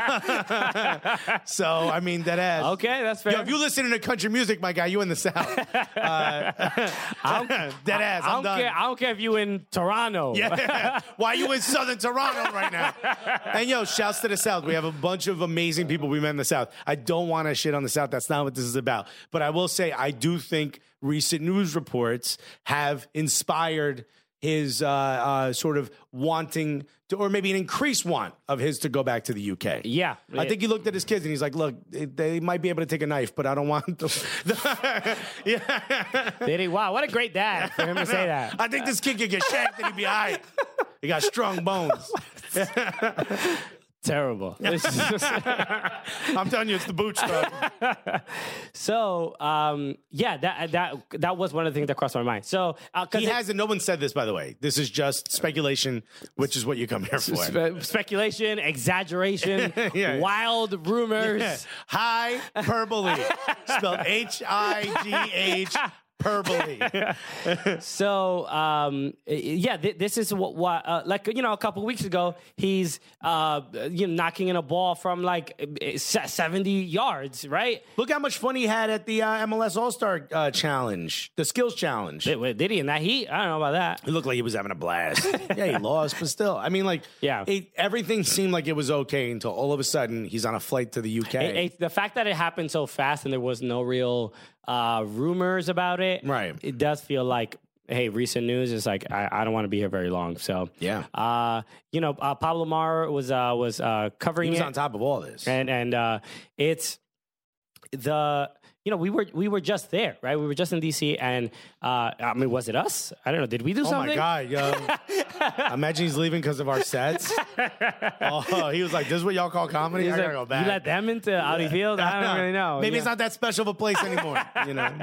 so, I mean, that ass. Okay, that's fair. Yo, if you listen to country music, my guy, you in the South. Uh, dead ass. I I'm don't done. care. I don't care if you in Toronto. Yeah. Why you in Southern Toronto right now? And yo, shouts to the South. We have a bunch of amazing people we met in the South. I don't want to shit on the South. That's not what this is about. But I will say, I do think recent news reports have inspired his uh, uh, sort of wanting to, or maybe an increased want of his to go back to the U K. Yeah. I think he looked at his kids and he's like, look, they, they might be able to take a knife, but I don't want them. Yeah. Did he? Wow, what a great dad for him to say that. I think this kid could get shanked and he'd be all right. He got strong bones. Terrible. I'm telling you, it's the bootstrap. So, um, yeah, that that that was one of the things that crossed my mind. So, uh, 'cause He it- hasn't. No one said this, by the way. This is just speculation, which is what you come here for. spe- speculation, exaggeration, Yeah. wild rumors. Hyperbole, spelled H I G H. Hyperbole. So, um, yeah, th- this is what, what uh, like, you know, a couple weeks ago, he's, uh, you know, knocking in a ball from like seventy yards, right? Look how much fun he had at the uh, M L S All-Star uh, Challenge, the Skills Challenge. Did, did he in that heat? I don't know about that. It looked like he was having a blast. Yeah, he lost, but still. I mean, like, Yeah. it, everything seemed like it was okay until all of a sudden he's on a flight to the U K. It- it- the fact that it happened so fast and there was no real uh, rumors about it, Right. It does feel like hey, recent news is like I, I don't want to be here very long. So Yeah. uh, you know, uh, Pablo Maurer was uh, was uh, covering He was it, on top of all this. and and uh, it's the. You know, we were we were just there, right? We were just in D C, and uh, I mean, was it us? I don't know. Did we do Oh something? my God, yo. Imagine he's leaving because of our sets. Oh, he was like, this is what y'all call comedy? He's I gotta like, go back. You let them into Audi Field? I don't really know. Maybe Yeah. it's not that special of a place anymore, you know.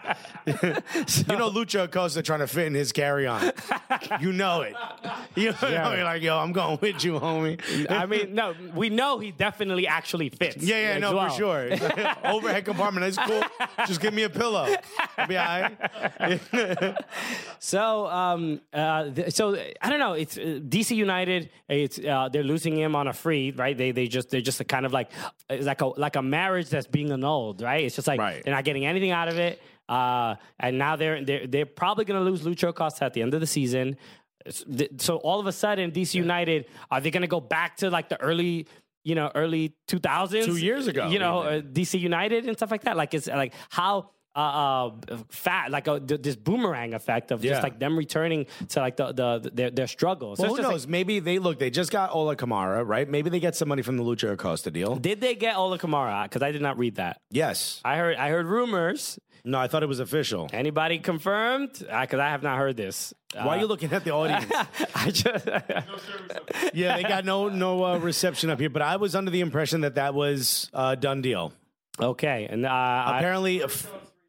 You know Lucha Acosta trying to fit in his carry-on. You know it. You know, Yeah. you're like, yo, I'm going with you, homie. I mean, no, we know he definitely actually fits. Yeah, yeah, as no, well. for sure. It's like, overhead compartment, it's cool. Just give me a pillow. I'll be all right. So, um, uh, th- so I don't know. It's uh, D C United. It's uh, they're losing him on a free, right? They they just they're just a kind of like it's like a like a marriage that's being annulled, right? It's just like Right. they're not getting anything out of it, uh, and now they're they're they're probably going to lose Lucho Acosta at the end of the season. So all of a sudden, D C United, are they going to go back to like the early, you know, early two thousands? Two years ago, You know, even. uh, D C United and stuff like that? Like, it's like how uh, uh, fat, like a, th- this boomerang effect of Yeah. just like them returning to like the, the, their, their struggles. So Well, it's who just knows? like, Maybe they look. They just got Ola Kamara, right? Maybe they get some money from the Lucha Acosta deal. did they get Ola Kamara? Because I did not read that. Yes. I heard I heard rumors. No, I thought it was official. Anybody confirmed? Because I have not heard this. Why are you looking at the audience? I just Yeah, they got no no uh, reception up here. But I was under the impression that that was a done deal. okay, and uh, I, Apparently, if,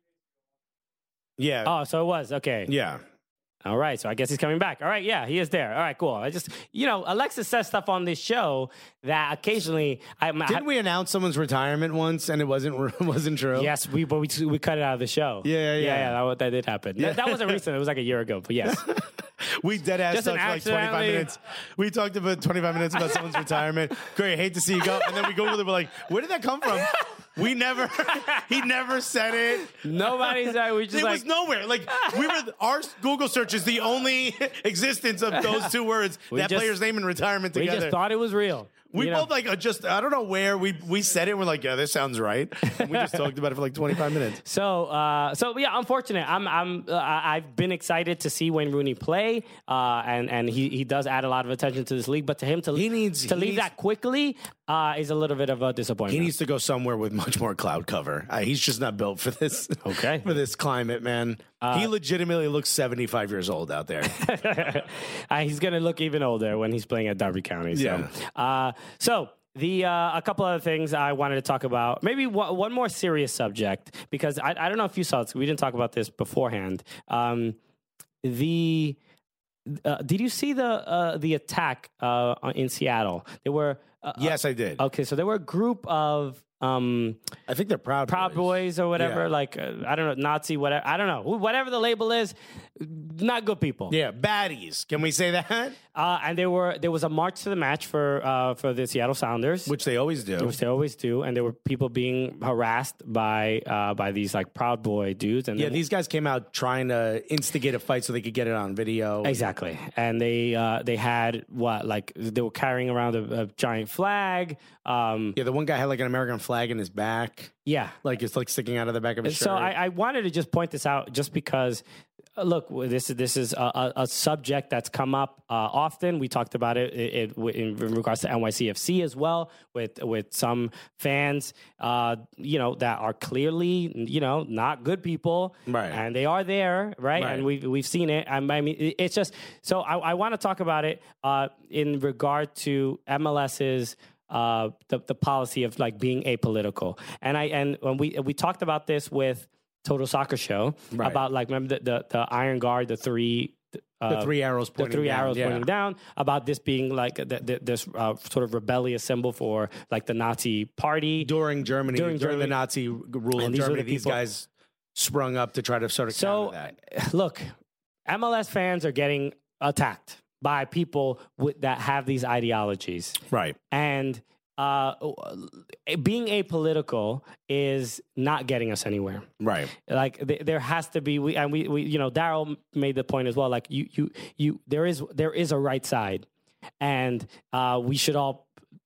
yeah, oh, so it was okay. yeah. All right, so I guess he's coming back. All right, yeah, he is there. All right, cool. I just, you know, Alexis says stuff on this show that occasionally I Didn't we announce someone's retirement once and it wasn't wasn't true? Yes, we but we we cut it out of the show. Yeah, yeah, yeah. yeah. that, that did happen. Yeah. That, that wasn't recent. It was like a year ago. But yes, We dead ass Just talked an for like twenty-five accidentally- minutes. We talked about twenty-five minutes about someone's retirement. Great, hate to see you go. And then we go with it. We're like, where did that come from? We never, he never said it. nobody's. Uh, we just It like was nowhere. Like we were, our Google search is the only existence of those two words, that just- player's name and retirement we together. just thought it was real. we you know? both like uh, just, I don't know where we we said it. And we're like, yeah, this sounds right. And we just talked about it for like twenty-five minutes. So, uh, so yeah, unfortunate. I'm, I'm, uh, I- I've been excited to see Wayne Rooney play, uh, and and he, he does add a lot of attention to this league. But to him to He needs- to he leave needs- that quickly uh, is a little bit of a He disappointment. needs to go somewhere with much more cloud cover. Uh, he's just not built for this. Okay. for this climate, man. he legitimately looks seventy-five years old out there. uh, he's going to look even older when he's playing at Derby County. So, Yeah. uh, so the uh, a couple other things I wanted to talk about. Maybe one, one more serious subject, because I, I don't know if you saw this. We didn't talk about this beforehand. Um, the uh, did you see the uh, the attack uh, in Seattle? There were uh, Yes, I did. okay, so there were a group of um, I think they're proud. Proud Boys or whatever, Yeah. like uh, I don't know, Nazi, whatever. I don't know, whatever the label is. Not good people. Yeah, baddies. Can we say that? Uh, and there were there was a march to the match for uh, for the Seattle Sounders, Which they always do. which they always do, and there were people being harassed by uh, by these like Proud Boy dudes. And Yeah, then- these guys came out trying to instigate a fight so they could get it on video. exactly, and they uh, they had what like they were carrying around a, a giant flag. Um, Yeah, the one guy had like an American flag in his back. yeah, Like it's like sticking out of the back of his shirt. so I, I wanted to just point this out, just because. Uh, Look, this is this is a, a, a subject that's come up uh, often. We talked about it, it, it in regards to N Y C F C as well, with with some fans, uh, you know, that are clearly, you know, not good people, Right. And they are there, right? Right. And we've we've seen it. I mean, it- it's just so I, I want to talk about it uh, in regard to MLS's. Uh, the the policy of like being apolitical, and I and when we we talked about this with Total Soccer Show Right. about like remember the, the the Iron Guard, the three uh, the three arrows the pointing three down. arrows yeah. pointing down, about this being like the, the, this uh, sort of rebellious symbol for like the Nazi party. During Germany, During during, the Germany. Nazi rule in And these were Germany, the these people- guys sprung up to try to sort of So counter that. look, M L S fans are getting attacked by people with, that have these ideologies, Right. and uh, being apolitical is not getting us anywhere. Right. Like th- there has to be, we and we, we you know, Daryl made the point as well. Like you, you, you, there is there is a right side, and uh, we should all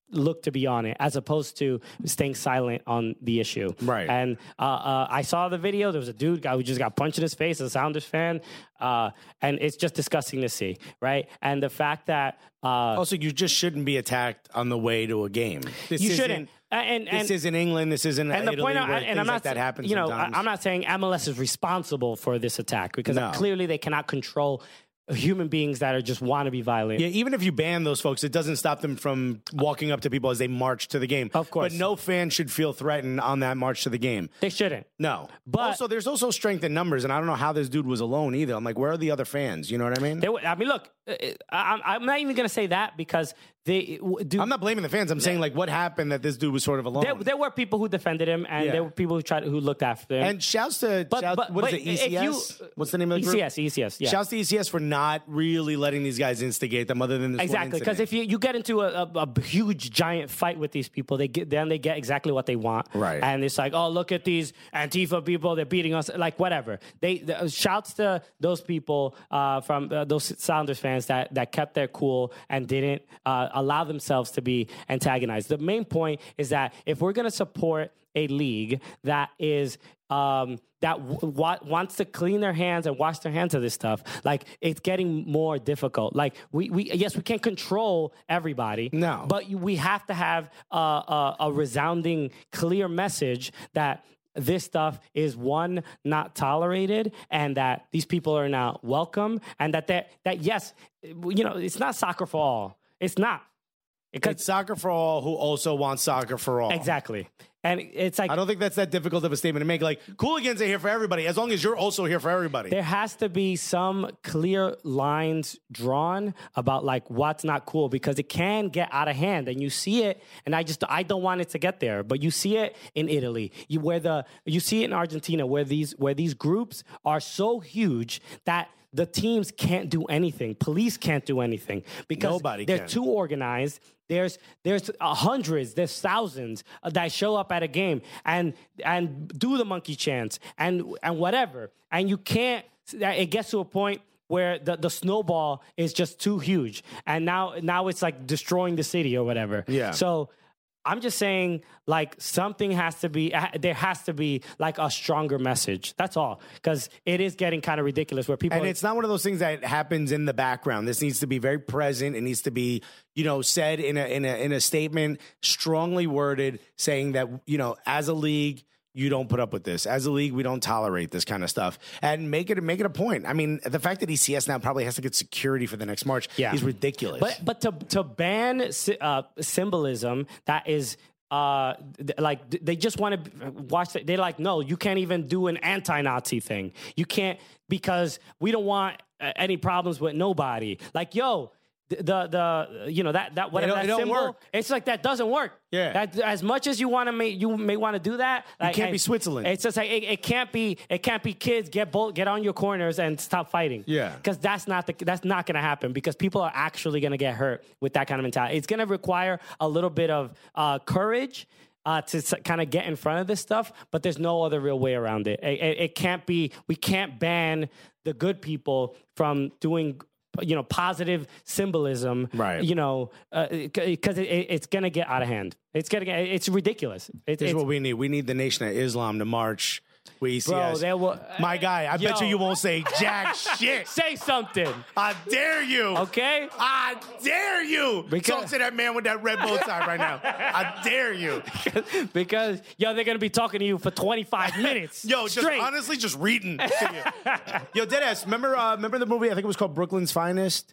look to be on it, as opposed to staying silent on the issue. Right. And uh, uh, I saw the video. There was a dude guy who just got punched in his face, a Sounders fan, uh, and it's just disgusting to see, right? And the fact that uh, also, you just shouldn't be attacked on the way to a game. This you isn't- shouldn't. And, and This isn't England. This isn't and the Italy, point, where and things I'm not, like that happen you know, sometimes. I- I'm not saying M L S is responsible for this attack, because No. clearly they cannot control human beings that are just want to be violent. Yeah, even if you ban those folks, it doesn't stop them from walking up to people as they march to the game. Of course. But no fan should feel threatened on that march to the game. They shouldn't. No. But- also, there's also strength in numbers, and I don't know how this dude was alone either. I'm like, where are the other fans? You know what I mean? They, were- I mean, look, uh, I, I'm not even going to say that, because they do. I'm not blaming the fans. I'm saying, like, what happened that this dude was sort of alone? There, there were people who defended him, and Yeah. there were people who tried who looked after him. and shouts to, But- shouts, but- what is but it, E C S? if you- What's the name of the group? E C S, E C S, yeah. Shouts to E C S for not really letting these guys instigate them other than this Exactly, because if you, you get into a, a, a huge giant fight with these people, they get then they get exactly what they want, Right. And it's like, oh, look at these Antifa people, they're beating us, like whatever. They the, shouts to those people uh, from uh, those Sounders fans that that kept their cool and didn't uh, allow themselves to be antagonized. The main point is that if we're going to support a league that is um, that w- wa- wants to clean their hands and wash their hands of this stuff, like it's getting more difficult. Like we, we yes, we can't control everybody, No. but you- we have to have a, a, a resounding, clear message that this stuff is, one, not tolerated, and that these people are not welcome, and that that that yes, you know, it's not soccer for all. It's not. It's soccer for all who also want soccer for all. Exactly. And it's like I don't think that's that difficult of a statement to make. Like, Cooligans are here for everybody, as long as you're also here for everybody. there has to be some clear lines drawn about like what's not cool, because it can get out of hand, and you see it. And I just I don't want it to get there, but you see it in Italy, you where the you see it in Argentina, where these where these groups are so huge that the teams can't do anything. Police can't do anything because Nobody they're can. too organized. There's there's uh, hundreds, there's thousands uh, that show up at a game and and do the monkey chants and and whatever. And you can't. It gets to a point where the, the snowball is just too huge, and now now it's like destroying the city or whatever. Yeah. So I'm just saying, like, something has to be, there has to be, like, a stronger message. That's all. Because it is getting kind of ridiculous where people... And are- it's not one of those things that happens in the background. This needs to be very present. It needs to be, you know, said in a in a in a statement, strongly worded, saying that, you know, as a league, you don't put up with this. As a league, we don't tolerate this kind of stuff. And make it make it a point. I mean, the fact that E C S now probably has to get security for the next March Yeah. is ridiculous. But but to to ban sy- uh, symbolism that is uh th- like th- they just want to watch it. They're like, no, you can't even do an anti-Nazi thing. You can't, because we don't want uh, any problems with nobody. Like, yo. The, the the you know that that whatever don't- that it don't symbol, work. it's like that doesn't work. Yeah. That, as much as you want to make you may want to do that, like, can't be and Switzerland. It's just like it, it can't be it can't be kids get both get on your corners and stop fighting. Yeah. because that's not the that's not going to happen, because people are actually going to get hurt with that kind of mentality. It's going to require a little bit of uh, courage. Uh, to s- kind of get in front of this stuff, but there's no other real way around it. It, it. it can't be. We can't ban the good people from doing, you know, positive symbolism. Right. You know, because it, it, it's gonna get out of hand. It's gonna get. It's ridiculous. It, Here's it's, what we need. We need the Nation of Islam to march with E C S. Bro, there will- My guy, I bet Yo. you you won't say jack shit. say something, I dare you. okay? I dare you. Because- Talk to that man with that red bow tie right now. I dare you. Because yo, they're gonna be talking to you for twenty-five minutes. Yo, just straight. honestly, just reading. to you. Yo, deadass. Remember, uh, remember the movie? I think it was called Brooklyn's Finest.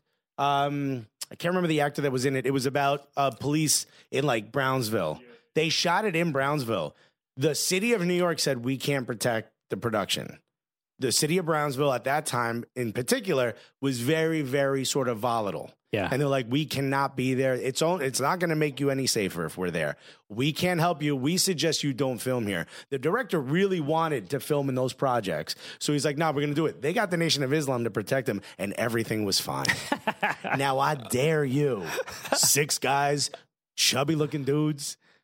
Um, I can't remember the actor that was in it. It was about uh, police in like Brownsville. They shot it in Brownsville. The city of New York said we can't protect the production. The city of Brownsville at that time, in particular, was very, very sort of volatile. Yeah. And they're like, we cannot be there. It's on, it's not going to make you any safer if we're there. We can't help you. We suggest you don't film here. The director really wanted to film in those projects. So he's like, no, we're going to do it. They got the Nation of Islam to protect him, and everything was fine. Now, I dare you, six guys, chubby looking dudes,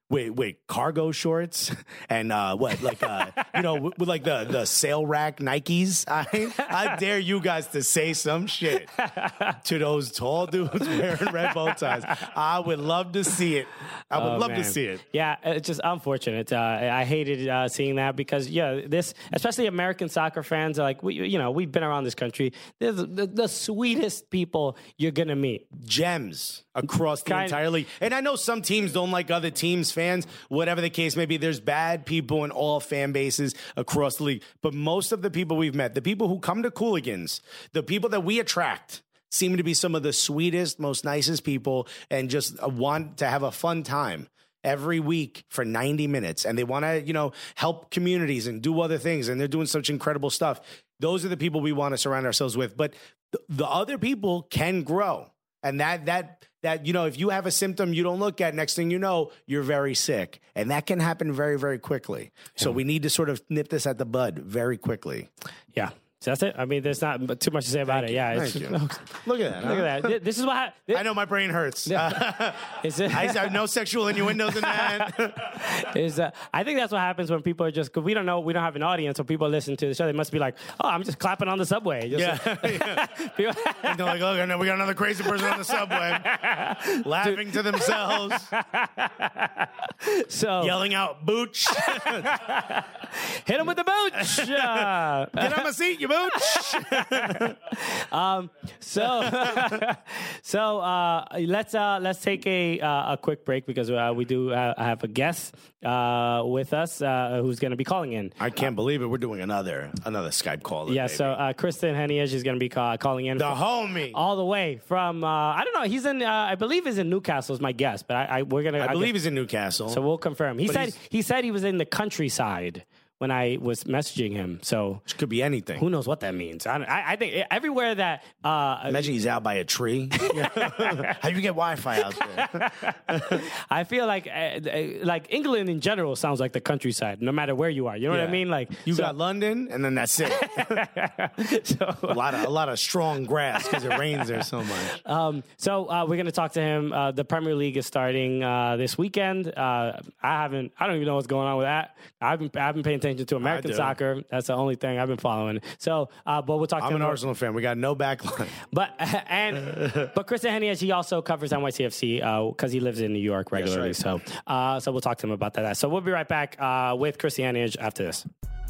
Wait, wait, cargo shorts and uh, what, like, uh, you know, with, with like the, the sale rack Nikes. I, I dare you guys to say some shit to those tall dudes wearing red bow ties. I would love to see it. I would Oh, love man. to see it. Yeah, it's just unfortunate. Uh, I hated uh, seeing that because, yeah, this, especially American soccer fans, are like, we, you know, we've been around this country. They're the, the, the sweetest people you're going to meet. Gems across the Kind- entire league. And I know some teams don't like other teams' fans, whatever the case may be. There's bad people in all fan bases across the league. But most of the people we've met, the people who come to Cooligans, the people that we attract, seem to be some of the sweetest, most nicest people and just want to have a fun time every week for ninety minutes. And they want to, you know, help communities and do other things. And they're doing such incredible stuff. Those are the people we want to surround ourselves with. But th- the other people can grow. And that, that, that, you know, if you have a symptom you don't look at, next thing you know, you're very sick. And that can happen very, very quickly. So we need to sort of nip this at the bud very quickly. Yeah. So that's it. I mean, there's not too much to say about it. Yeah. It's, Thank you. look Look at that. huh? at that. This is what ha- I know my brain hurts. Uh, is it, I have no sexual innuendos in that. is uh, I think that's what happens when people are just, because we don't know, we don't have an audience, so people listen to the show. They must be like, oh, I'm just clapping on the subway. Just, Yeah. yeah. people- And they're like, oh, no, we got another crazy person on the subway laughing to themselves, so yelling out, booch. hit them with the booch. Uh, Get on my seat, you booch. so, so uh, let's uh, let's take a uh, a quick break because uh, we do uh, have a guest uh, with us uh, who's going to be calling in. I can't believe it. We're doing another another Skype call. Yeah, so uh, Kristen Heniage is going to be call- calling in the from- homie. all the way from uh, I don't know. He's in uh, I believe he's in Newcastle is my guess, but I, I we're gonna I I'll believe get- he's in Newcastle. so we'll confirm. He But said he's- he said he was in the countryside when I was messaging him. So Which could be anything. who knows what that means? I, I, I think everywhere that uh, Imagine he's out by a tree. How do you get Wi-Fi out there? I feel like uh, uh, like England in general sounds like the countryside, no matter where you are. You know what I Yeah. mean? Like You so, got London, and then that's it. so, a lot of a lot of strong grass because it rains there so much. um, so uh, we're gonna talk to him. Uh, the Premier League is starting uh, this weekend. Uh, I haven't. I don't even know what's going on with that. I've been. I've been paying attention to American do. soccer. That's the only thing I've been following. So, uh, but we'll talk to I'm him. an more- Arsenal fan. We got no backline. But and but Kristen Heniage, he also covers N Y C F C because he lives in New York regularly. right. So uh, so we'll talk to him about that. So we'll be right back uh, with Kristen Heniage after this.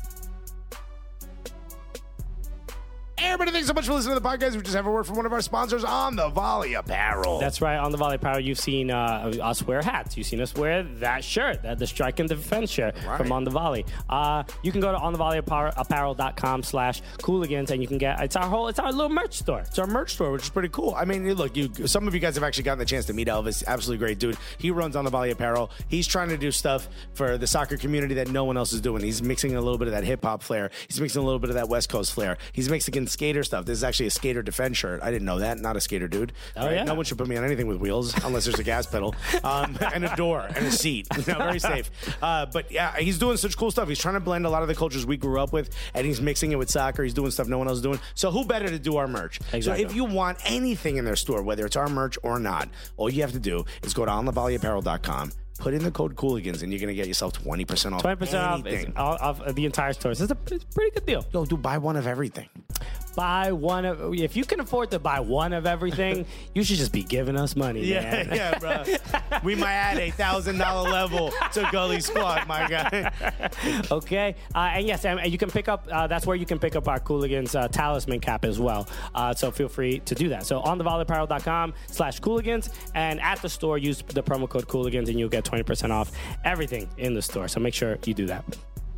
Everybody, thanks so much for listening to the podcast. We just have a word from one of our sponsors On the Volley Apparel. That's right. On the Volley Power, you've seen uh, us wear hats. You've seen us wear that shirt, that the Strike and Defense shirt Right. from On the Volley. Uh, you can go to on the volley apparel dot com slash cooligans and you can get it's our whole it's our little merch store. It's our merch store, which is pretty cool. I mean, look, you some of you guys have actually gotten the chance to meet Elvis. Absolutely great dude. He runs On the Volley Apparel. He's trying to do stuff for the soccer community that no one else is doing. He's mixing a little bit of that hip hop flair. He's mixing a little bit of that West Coast flair. He's mixing in skater stuff. This is actually a skater defense shirt. I didn't know that. Not a skater dude. Oh, yeah? No one should put me on anything with wheels unless there's a gas pedal um, and a door and a seat. No, very safe. Uh, but yeah, he's doing such cool stuff. He's trying to blend a lot of the cultures we grew up with, and he's mixing it with soccer. He's doing stuff no one else is doing. So who better to do our merch? Exactly. So if you want anything in their store, whether it's our merch or not, all you have to do is go to on the volley apparel dot com. Put in the code Cooligans, and you're going to get yourself twenty percent off twenty percent off, anything. is, off of the entire store. So it's a, it's a pretty good deal. Yo, do buy one of everything. Buy one of if you can afford to buy one of everything, you should just be giving us money. man. yeah, bro. We might add a thousand dollar level to Gully Squad, my guy. Okay, uh, and yes, and you can pick up. Uh, that's where you can pick up our Cooligans uh, talisman cap as well. Uh, so feel free to do that. So on the volley apparel dot com slash Cooligans, and at the store use the promo code Cooligans, and you'll get twenty percent off everything in the store. So make sure you do that.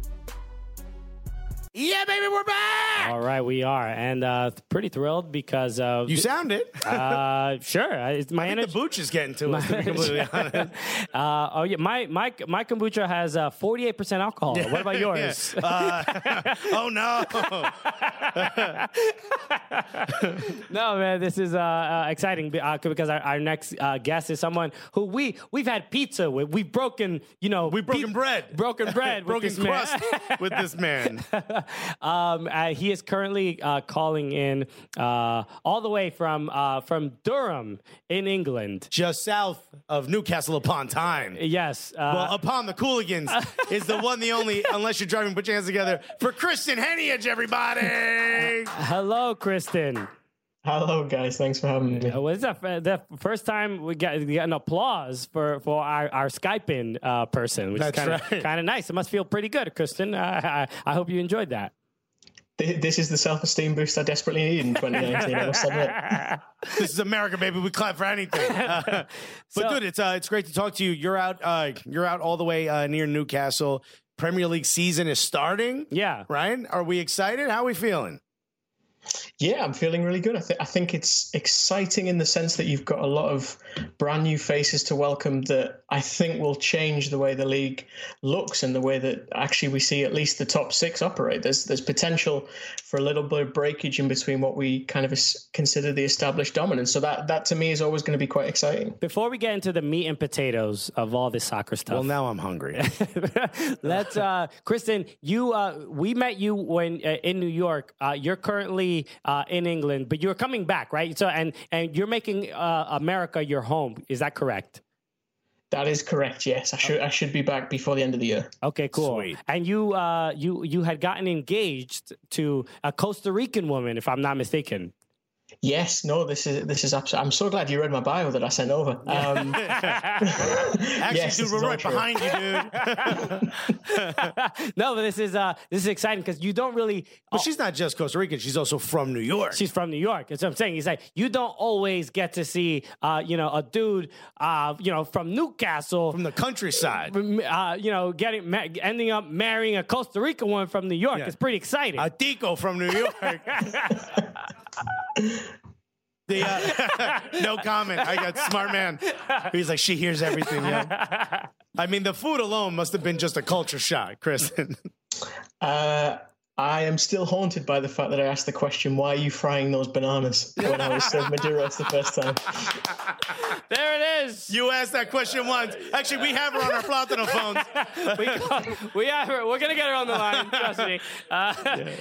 Yeah, baby, we're back. All right, we are, and uh, pretty thrilled because uh, You sound it. uh, sure, uh, it's my I think energy. the booch is getting to us, to be completely honest. Uh, oh yeah, my my my kombucha has uh, forty-eight percent alcohol. What about yours? Uh, oh, no. No, man, this is uh, uh, exciting be- uh, because our, our next uh, guest is someone who we we've had pizza with. We've broken, you know, We've broken bread. broken bread, with Broken this man. crust with this man. um, uh, he is currently uh, calling in uh, all the way from uh, from Durham in England. Just south of Newcastle upon Tyne. Yes. Uh, Well, Upon the Cooligans is the one, the only, unless you're driving, put your hands together for Kristen Heniage, everybody. hello, Kristen. Hello, guys. Thanks for having me. Uh, Was that the first time we got, we got an applause for, for our, our Skype-in uh, person, which That's is kind of right. kind of nice. It must feel pretty good, Kristen. Uh, I, I hope you enjoyed that. This is the self-esteem boost I desperately need in twenty nineteen, I must admit. This is America, baby. We clap for anything. Uh, but So- dude, it's uh, it's great to talk to you. You're out. Uh, you're out all the way uh, near Newcastle. Premier League season is starting. Yeah. Right? Are we excited? How are we feeling? Yeah, I'm feeling really good. I, th- I think it's exciting in the sense that you've got a lot of brand new faces to welcome that I think will change the way the league looks and the way that actually we see at least the top six operate. There's there's potential for a little bit of breakage in between what we kind of es- consider the established dominance. So that, that to me is always going to be quite exciting. Before we get into the meat and potatoes of all this soccer stuff, Well, now I'm hungry. let's, uh, Kristen, you, uh, we met you when uh, in New York. Uh, you're currently uh, in England, but you're coming back, right? So, and and you're making uh, America your home. Is that correct? That is correct. Yes, I should I should be back before the end of the year. Okay, cool. Sweet. And you, uh, you, you had gotten engaged to a Costa Rican woman, if I'm not mistaken. Yes, no, this is this is absolutely. I'm so glad you read my bio that I sent over. Um, Actually, Yes, dude, this we're is all right true. behind you, dude. No, but this is uh, this is exciting because you don't really. But she's not just Costa Rican. She's also from New York. She's from New York. That's what I'm saying. He's like, you don't always get to see, uh, you know, a dude, uh, you know, from Newcastle, from the countryside. uh, you know, getting ma- ending up marrying a Costa Rican woman from New York. Yeah. It's pretty exciting. A Tico from New York. The, uh, no comment. I got smart man. He's like, she hears everything. Yeah. I mean, the food alone must have been just a culture shock, Kristen. uh, I am still haunted by the fact that I asked the question, "Why are you frying those bananas?" when I was served Maduros the first time. there it is. You asked that question once. Actually, we have her on our Platano phones. we got, we have her. We're gonna get her on the line. Trust me. Uh,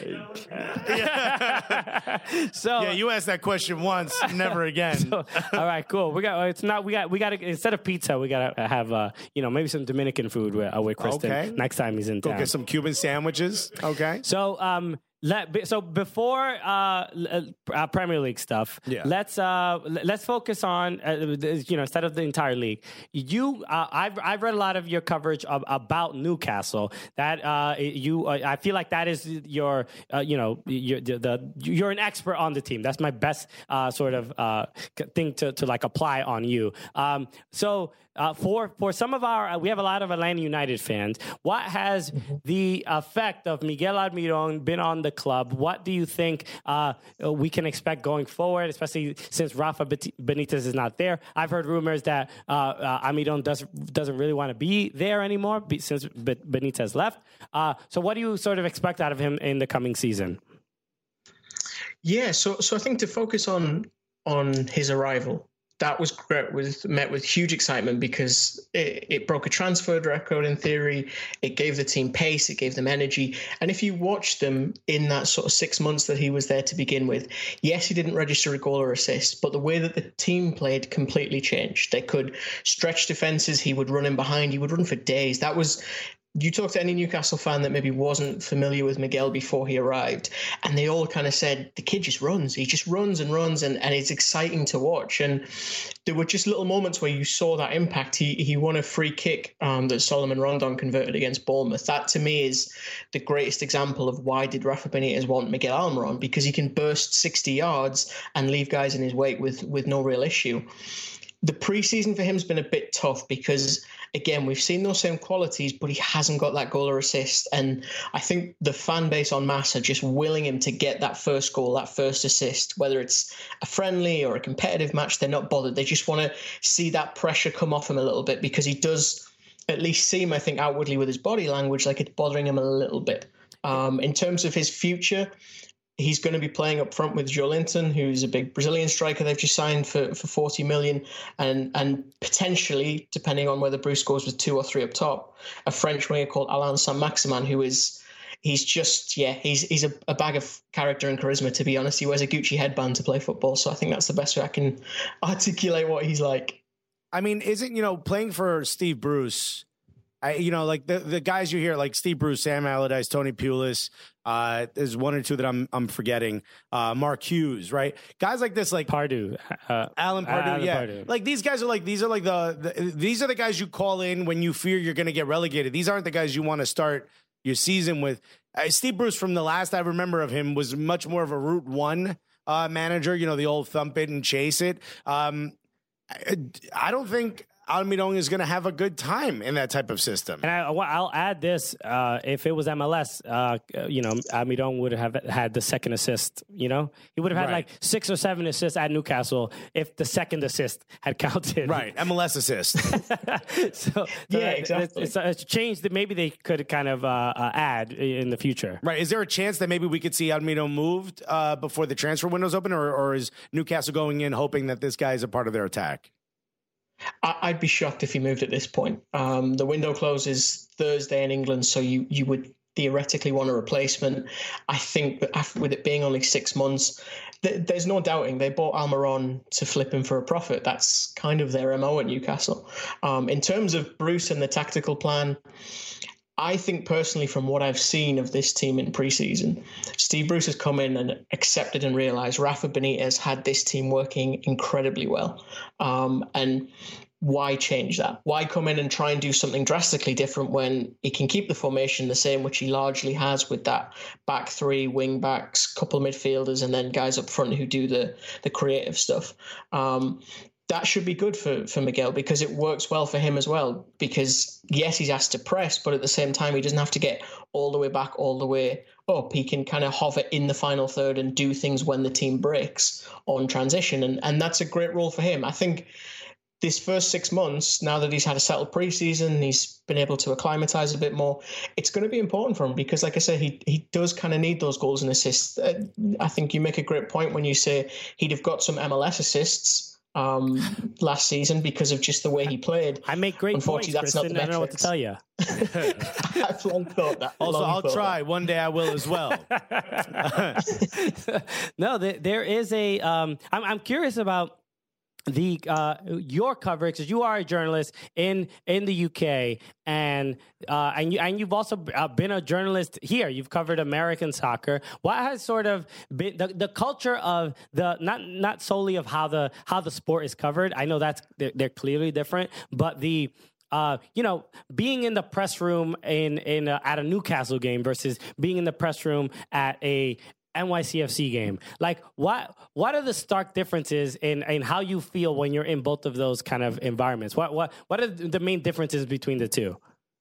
so Yeah, you asked that question once, never again. all right, cool. We got. It's not. We got. We got to instead of pizza, we got to have. Uh, you know, maybe some Dominican food with, uh, with Kristen Okay. next time he's in Go town. get some Cuban sandwiches. Okay. So, um, let so before uh, l- uh, Premier League stuff, Yeah. let's uh, l- let's focus on uh, you know instead of the entire league. You, uh, I've I've read a lot of your coverage of, about Newcastle. That uh, you, uh, I feel like that is your uh, you know you're the, the you're an expert on the team. That's my best uh, sort of uh, thing to to like apply on you. Um, so. Uh, for for some of our, uh, we have a lot of Atlanta United fans. What has the effect of Miguel Almiron been on the club? What do you think uh, we can expect going forward, especially since Rafa Benitez is not there? I've heard rumors that uh, uh, Almiron does, doesn't really want to be there anymore be, since Benitez left. Uh, so what do you sort of expect out of him in the coming season? Yeah, so so I think to focus on on his arrival, that was great, was met with huge excitement because it, it broke a transfer record in theory. It gave the team pace. It gave them energy. And if you watch them in that sort of six months that he was there to begin with, yes, he didn't register a goal or assist, but the way that the team played completely changed. They could stretch defenses. He would run in behind. He would run for days. That was... You talk to any Newcastle fan that maybe wasn't familiar with Miguel before he arrived, and they all kind of said, the kid just runs. He just runs and runs, and, and it's exciting to watch. And there were just little moments where you saw that impact. He he won a free kick um, that Solomon Rondon converted against Bournemouth. That, to me, is the greatest example of why did Rafa Benitez want Miguel Almiron, because he can burst sixty yards and leave guys in his wake with, with no real issue. The preseason for him has been a bit tough because, again, we've seen those same qualities, but he hasn't got that goal or assist. And I think the fan base en masse are just willing him to get that first goal, that first assist, whether it's a friendly or a competitive match. They're not bothered. They just want to see that pressure come off him a little bit because he does at least seem, I think, outwardly with his body language, like it's bothering him a little bit. Um, in terms of his future, he's going to be playing up front with Joelinton, who's a big Brazilian striker they've just signed for, for forty million, and and potentially, depending on whether Bruce goes with two or three up top, a French winger called Alain Saint-Maximin, who is he's just, yeah, he's he's a, a bag of character and charisma, to be honest. He wears a Gucci headband to play football. So I think that's the best way I can articulate what he's like. I mean, isn't, you know, playing for Steve Bruce, I, you know, like the, the guys you hear, like Steve Bruce, Sam Allardyce, Tony Pulis, uh, there's one or two that I'm I'm forgetting, uh, Mark Hughes, right? Guys like this, like Pardue, uh, Alan Pardue, Alan yeah. Pardue. Like these guys are like, these are like the, the these are the guys you call in when you fear you're going to get relegated. These aren't the guys you want to start your season with. Uh, Steve Bruce, from the last I remember of him, was much more of a Route One uh, manager, you know, the old thump it and chase it. Um, I, I don't think Almirón is going to have a good time in that type of system. And I, I'll add this: uh, if it was M L S, uh, you know, Almirón would have had the second assist. You know, he would have had Right. like six or seven assists at Newcastle if the second assist had counted. Right, M L S assist. so Yeah, that- exactly. It's, it's a change that maybe they could kind of uh, uh, add in the future. Right. Is there a chance that maybe we could see Almirón moved uh, before the transfer window's open, or, or is Newcastle going in hoping that this guy is a part of their attack? I'd be shocked if he moved at this point. Um, the window closes Thursday in England, so you you would theoretically want a replacement. I think that after, with it being only six months, th- there's no doubting they bought Almirón to flip him for a profit. That's kind of their M O at Newcastle. Um, in terms of Bruce and the tactical plan, I think personally, from what I've seen of this team in preseason, Steve Bruce has come in and accepted and realized Rafa Benitez had this team working incredibly well. Um, and why change that? Why come in and try and do something drastically different when he can keep the formation the same, which he largely has with that back three, wing backs, couple of midfielders, and then guys up front who do the the creative stuff. Um, That should be good for, for Miguel because it works well for him as well. Because, yes, he's asked to press, but at the same time, he doesn't have to get all the way back, all the way up. He can kind of hover in the final third and do things when the team breaks on transition. And, and that's a great role for him. I think this first six months, now that he's had a settled preseason, he's been able to acclimatize a bit more. It's going to be important for him because, like I said, he he does kind of need those goals and assists. Uh, I think you make a great point when you say he'd have got some M L S assists um last season because of just the way he played. I make great points, Unfortunately, that's not Kristen. the I don't know what to tell you. I've long thought that. Also, long I'll thought try. that. One day I will as well. No, there, there is a. Um, I'm, I'm curious about the uh, your coverage because you are a journalist in in the U K and uh, and you and you've also uh, been a journalist here. You've covered American soccer. What has sort of been the, the culture of the not not solely of how the how the sport is covered? I know that's they're, they're clearly different, but the Uh, you know, being in the press room in in a, at a Newcastle game versus being in the press room at a N Y C F C game. Like, what what are the stark differences in, in how you feel when you're in both of those kind of environments? What what what are the main differences between the two?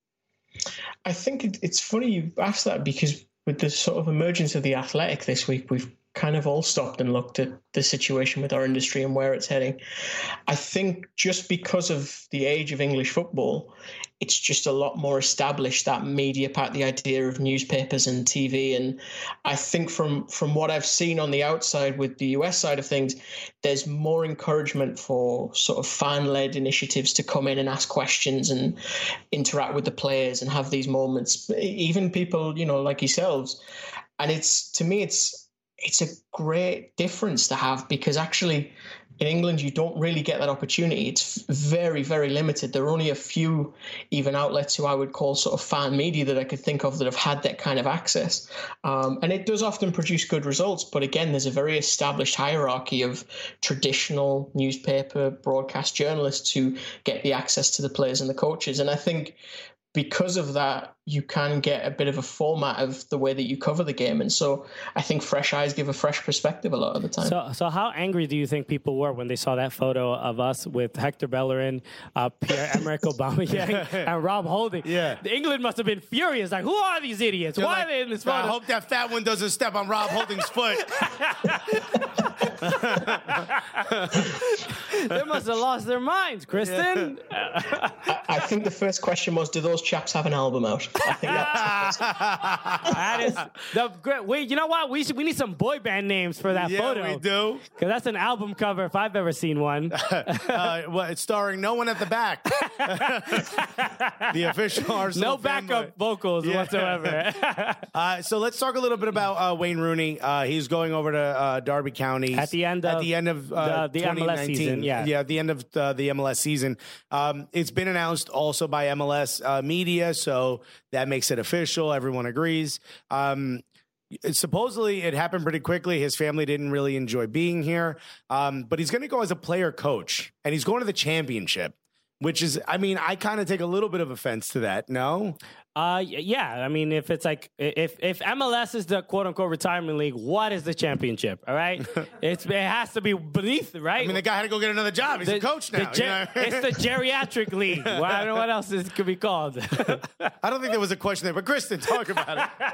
I think it, it's funny you asked that because with the sort of emergence of The Athletic this week, we've kind of all stopped and looked at the situation with our industry and where it's heading. I think just because of the age of English football, it's just a lot more established, that media part, the idea of newspapers and T V. And I think from, from what I've seen on the outside with the U S side of things, there's more encouragement for sort of fan-led initiatives to come in and ask questions and interact with the players and have these moments, even people, you know, like yourselves. And it's, to me, it's, it's a great difference to have because actually in England, you don't really get that opportunity. It's very, very limited. There are only a few even outlets who I would call sort of fan media that I could think of that have had that kind of access. Um, and it does often produce good results. But again, there's a very established hierarchy of traditional newspaper broadcast journalists who get the access to the players and the coaches. And I think because of that, you can get a bit of a format of the way that you cover the game. And so I think fresh eyes give a fresh perspective a lot of the time. So so how angry do you think people were when they saw that photo of us with Hector Bellerin, uh, Pierre-Emerick Aubameyang, and Rob Holding? Yeah. England must have been furious. Like, who are these idiots? They're Why like, are they in this I photo? hope that fat one doesn't step on Rob Holding's foot. They must have lost their minds, Kristen. I, I think the first question was, do those chaps have an album out? I think that's That is the great. Wait, you know what? We should, we need some boy band names for that Yeah, photo. we do. Because that's an album cover if I've ever seen one. uh, well, it's starring no one at the back. The official Arsenal No backup fanboy. vocals Yeah. whatsoever. Uh, so let's talk a little bit about uh, Wayne Rooney. Uh, he's going over to uh, Derby County At the end at of the end of uh, the- the M L S twenty nineteen. season, yeah. yeah, at the end of uh, the M L S season. Um, it's been announced also by M L S uh, media, so that makes it official. Everyone agrees. Um, it- supposedly, it happened pretty quickly. His family didn't really enjoy being here, um, but he's going to go as a player coach, and he's going to the championship. Which is, I mean, I kind of take a little bit of offense to that. No, Uh, y- yeah, I mean, if it's like if if M L S is the quote unquote retirement league, what is the championship? All right, it's it has to be beneath, right? I mean the guy had to go get another job. He's The- a coach now. the ge- you know? It's the geriatric league. Well, I don't know what else it could be called. I don't think there was a question there, but Kristen, talk about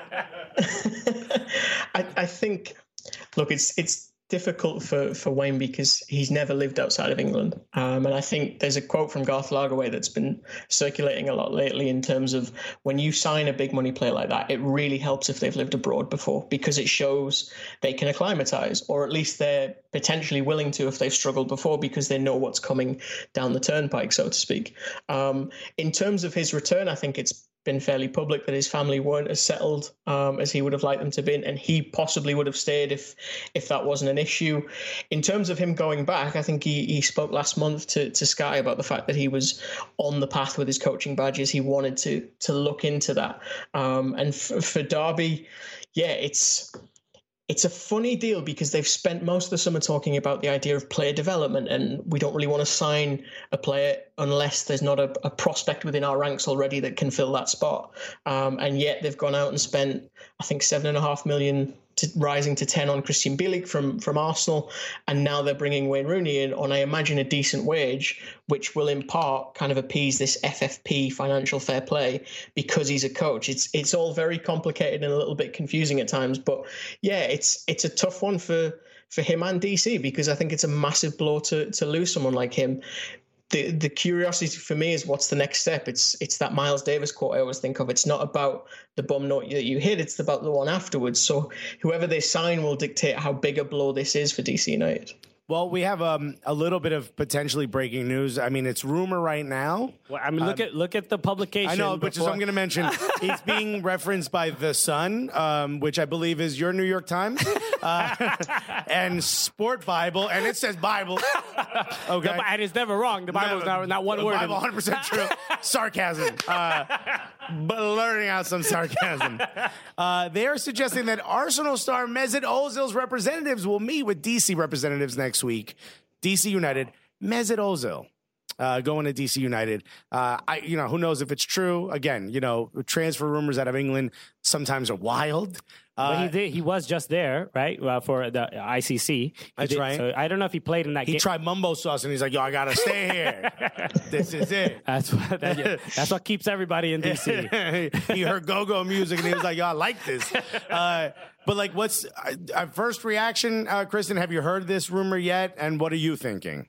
it. I, I think, look, it's it's difficult for, for Wayne because he's never lived outside of England. Um, and I think there's a quote from Garth Lagerwey that's been circulating a lot lately in terms of when you sign a big money player like that, it really helps if they've lived abroad before because it shows they can acclimatize, or at least they're potentially willing to if they've struggled before because they know what's coming down the turnpike, so to speak. Um, in terms of his return, I think it's been fairly public that his family weren't as settled um, as he would have liked them to be, and he possibly would have stayed if if that wasn't an issue. In terms of him going back, I think he, he spoke last month to, to Sky about the fact that he was on the path with his coaching badges. He wanted to to look into that. Um, and f- for Derby, yeah, it's... It's a funny deal because they've spent most of the summer talking about the idea of player development, and we don't really want to sign a player unless there's not a, a prospect within our ranks already that can fill that spot. Um, and yet they've gone out and spent, I think, seven and a half million to, rising to ten on Christian Bielik from from Arsenal, and now they're bringing Wayne Rooney in on, I imagine, a decent wage, which will in part kind of appease this F F P, financial fair play, because he's a coach. It's it's all very complicated and a little bit confusing at times, but yeah, it's it's a tough one for for him and D C because I think it's a massive blow to to lose someone like him. The the curiosity for me is what's the next step. It's it's that Miles Davis quote I always think of. It's not about the bum note that you hit, it's about the one afterwards. So whoever they sign will dictate how big a blow this is for D C United. Well, we have um, a little bit of potentially breaking news. I mean, it's rumor right now. Well, I mean, look Um, at look at the publication. I know, which is before- I'm going to mention. It's being referenced by The Sun, um, which I believe is your New York Times, uh, and Sport Bible, and it says Bible. Okay. The Bi- and it's never wrong. The Bible's not, not one the word. Bible, one hundred percent true. Sarcasm. Uh, but learning out some sarcasm. Uh, they are suggesting that Arsenal star Mesut Ozil's representatives will meet with D C representatives next week. D C United, Mesut Ozil. Uh, going to D C United. Uh, I, you know, who knows if it's true? Again, you know, transfer rumors out of England sometimes are wild. Uh, But he did. He was just there, right, uh, for the I C C. He That's did- right. So I don't know if he played in that he game. tried mumbo sauce and he's like, "Yo, I gotta stay here. This is it." That's what. That, yeah, that's what keeps everybody in D C. He heard go-go music and he was like, "Yo, I like this." Uh, but like, what's uh, uh, first reaction, uh, Kristen? Have you heard this rumor yet? And what are you thinking?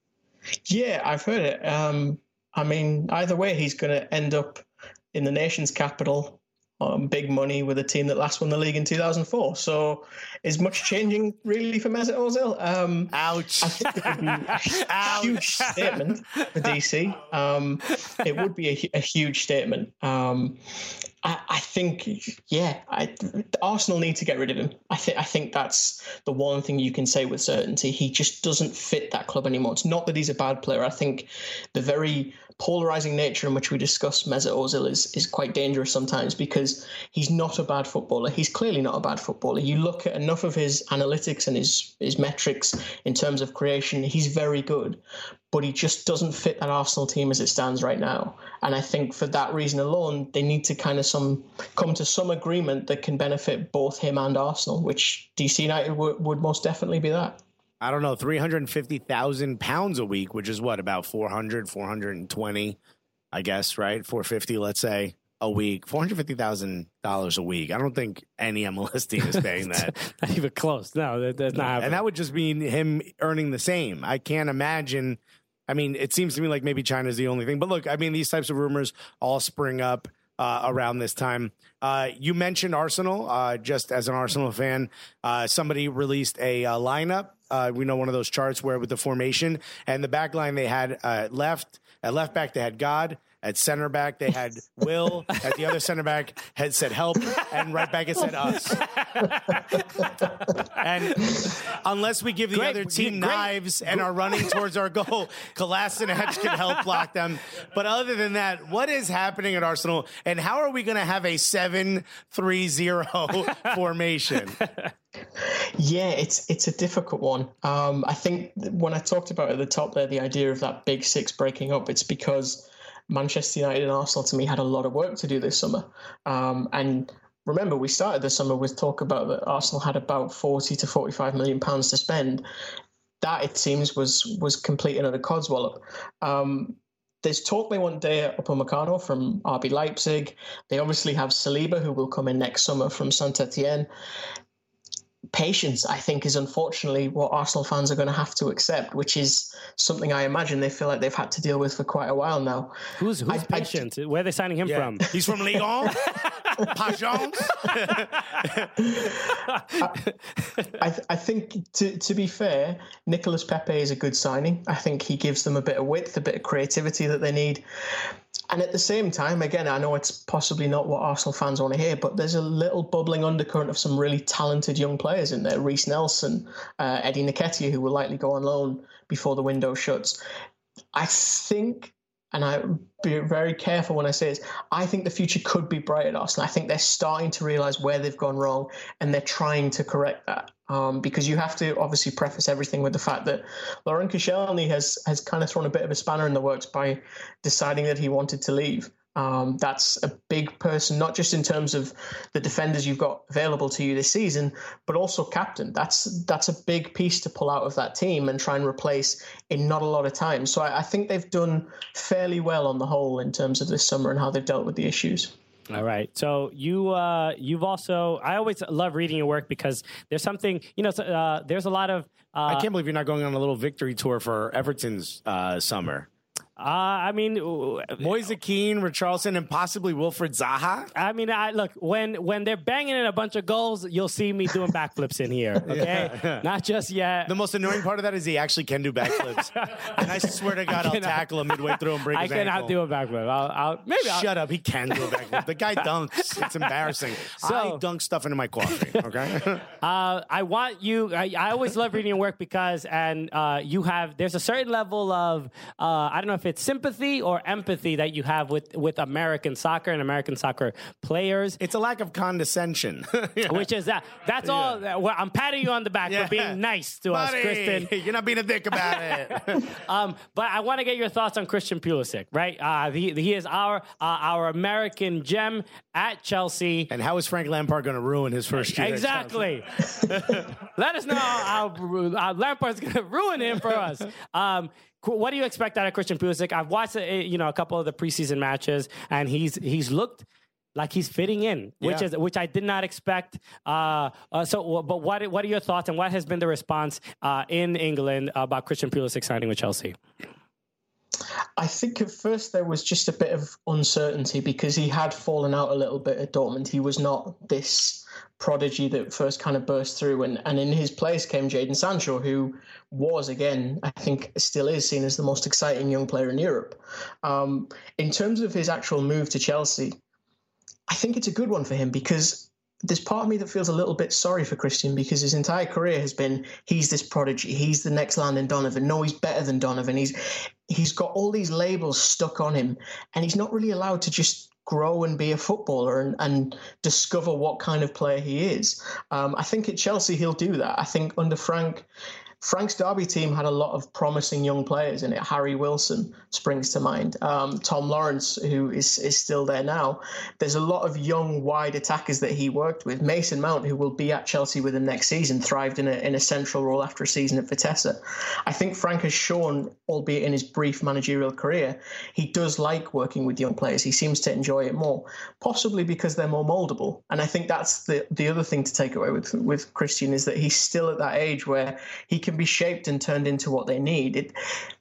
Yeah, I've heard it. Um, I mean, either way, he's going to end up in the nation's capital on big money with a team that last won the league in two thousand four. So is much changing really for Mesut Ozil? Um, Ouch. I think it would be a huge statement for D C. Um, it would be a, a huge statement. Um, I, I think, yeah, I, Arsenal need to get rid of him. I think I think that's the one thing you can say with certainty. He just doesn't fit that club anymore. It's not that he's a bad player. I think the very polarizing nature in which we discuss Mesut Ozil is is quite dangerous sometimes because he's not a bad footballer. He's clearly not a bad footballer. You look at enough of his analytics and his his metrics in terms of creation, he's very good. But he just doesn't fit that Arsenal team as it stands right now. And I think for that reason alone, they need to kind of some come to some agreement that can benefit both him and Arsenal, which D C United w- would most definitely be that. I don't know, three hundred fifty thousand pounds a week, which is what, about four hundred, four hundred twenty, I guess, right? four hundred fifty, let's say, a week. four hundred fifty thousand dollars a week. I don't think any M L S team is paying that. Not even close. No, that, that's not happening. And that would just mean him earning the same. I can't imagine. I mean, it seems to me like maybe China's the only thing. But look, I mean, these types of rumors all spring up uh, around this time. Uh, you mentioned Arsenal. Uh, just as an Arsenal fan, uh, somebody released a uh, lineup. Uh, we know one of those charts where with the formation and the back line they had uh, left at left back they had God. At center back, they had Will. At the other center back, had said help. And right back, it said us. And unless we give the Great. other team Great. knives and are running towards our goal, Kolasinac can help block them. But other than that, what is happening at Arsenal? And how are we going to have a seven three zero formation? Yeah, it's it's a difficult one. Um, I think when I talked about at the top there, the idea of that big six breaking up, it's because Manchester United and Arsenal, to me, had a lot of work to do this summer. Um, and remember, we started the summer with talk about that Arsenal had about forty to forty-five million pounds to spend. That, it seems, was was complete and utter codswallop. Um, there's talk they want Daya Upamecano from R B Leipzig. They obviously have Saliba, who will come in next summer from Saint-Etienne. Patience, I think, is unfortunately what Arsenal fans are going to have to accept, which is something I imagine they feel like they've had to deal with for quite a while now. Who's who's I, Patient? I, Where are they signing him yeah. from? He's from Ligue one. Pajons. I, th- I think, to, to be fair, Nicolas Pepe is a good signing. I think he gives them a bit of width, a bit of creativity that they need. And at the same time, again, I know it's possibly not what Arsenal fans want to hear, but there's a little bubbling undercurrent of some really talented young players in there. Reece Nelson, uh, Eddie Nketiah, who will likely go on loan before the window shuts. I think, and I'll be very careful when I say this, I think the future could be bright at Arsenal. I think they're starting to realise where they've gone wrong, and they're trying to correct that. Um, because you have to obviously preface everything with the fact that Laurent Koscielny has has kind of thrown a bit of a spanner in the works by deciding that he wanted to leave. Um, that's a big person, not just in terms of the defenders you've got available to you this season, but also captain. That's that's a big piece to pull out of that team and try and replace in not a lot of time. So I, I think they've done fairly well on the whole in terms of this summer and how they've dealt with the issues. All right. So you, uh, you've also, I always love reading your work because there's something, you know, uh, there's a lot of. Uh, I can't believe you're not going on a little victory tour for Everton's uh, summer. Uh, I mean, Moise Kean, Richarlison, and possibly Wilfried Zaha. I mean, I look when when they're banging in a bunch of goals, you'll see me doing backflips in here. Okay, yeah. Not just yet. The most annoying part of that is he actually can do backflips, and I swear to God, I'll tackle him midway through and break I his cannot ankle. do a backflip. I'll, I'll maybe. I'll, Shut up. He can do a backflip. The guy dunks. It's embarrassing. So, I dunk stuff into my coffee. Okay. uh, I want you. I, I always love reading your work because, and uh, you have. There's a certain level of uh, I don't know if it's sympathy or empathy that you have with, with American soccer and American soccer players. It's a lack of condescension. Yeah. Which is that. That's yeah. all. Well, I'm patting you on the back yeah. for being nice to Buddy, us, Kristen. You're not being a dick about it. um, but I want to get your thoughts on Christian Pulisic, right? Uh, he, he is our uh, our American gem at Chelsea. And how is Frank Lampard going to ruin his first year? Exactly. Let us know how, how Lampard's going to ruin him for us. Um, What do you expect out of Christian Pulisic? I've watched, you know, a couple of the preseason matches, and he's he's looked like he's fitting in, which yeah. is which I did not expect. Uh, uh, so, but what what are your thoughts, and what has been the response uh, in England about Christian Pulisic signing with Chelsea? I think at first there was just a bit of uncertainty because he had fallen out a little bit at Dortmund. He was not this prodigy that first kind of burst through, and, and in his place came Jadon Sancho, who was, again, I think still is seen as the most exciting young player in Europe. Um, in terms of his actual move to Chelsea, I think it's a good one for him because there's part of me that feels a little bit sorry for Christian because his entire career has been, he's this prodigy, he's the next Landon Donovan. No, he's better than Donovan. He's he's got all these labels stuck on him, and he's not really allowed to just grow and be a footballer and, and discover what kind of player he is. Um, I think at Chelsea he'll do that. I think under Frank, Frank's Derby team had a lot of promising young players in it. Harry Wilson springs to mind. Um, Tom Lawrence, who is, is still there now. There's a lot of young, wide attackers that he worked with. Mason Mount, who will be at Chelsea with him next season, thrived in a, in a central role after a season at Vitesse. I think Frank has shown, albeit in his brief managerial career, he does like working with young players. He seems to enjoy it more, possibly because they're more moldable. And I think that's the, the other thing to take away with, with Christian is that he's still at that age where he can be shaped and turned into what they need. It,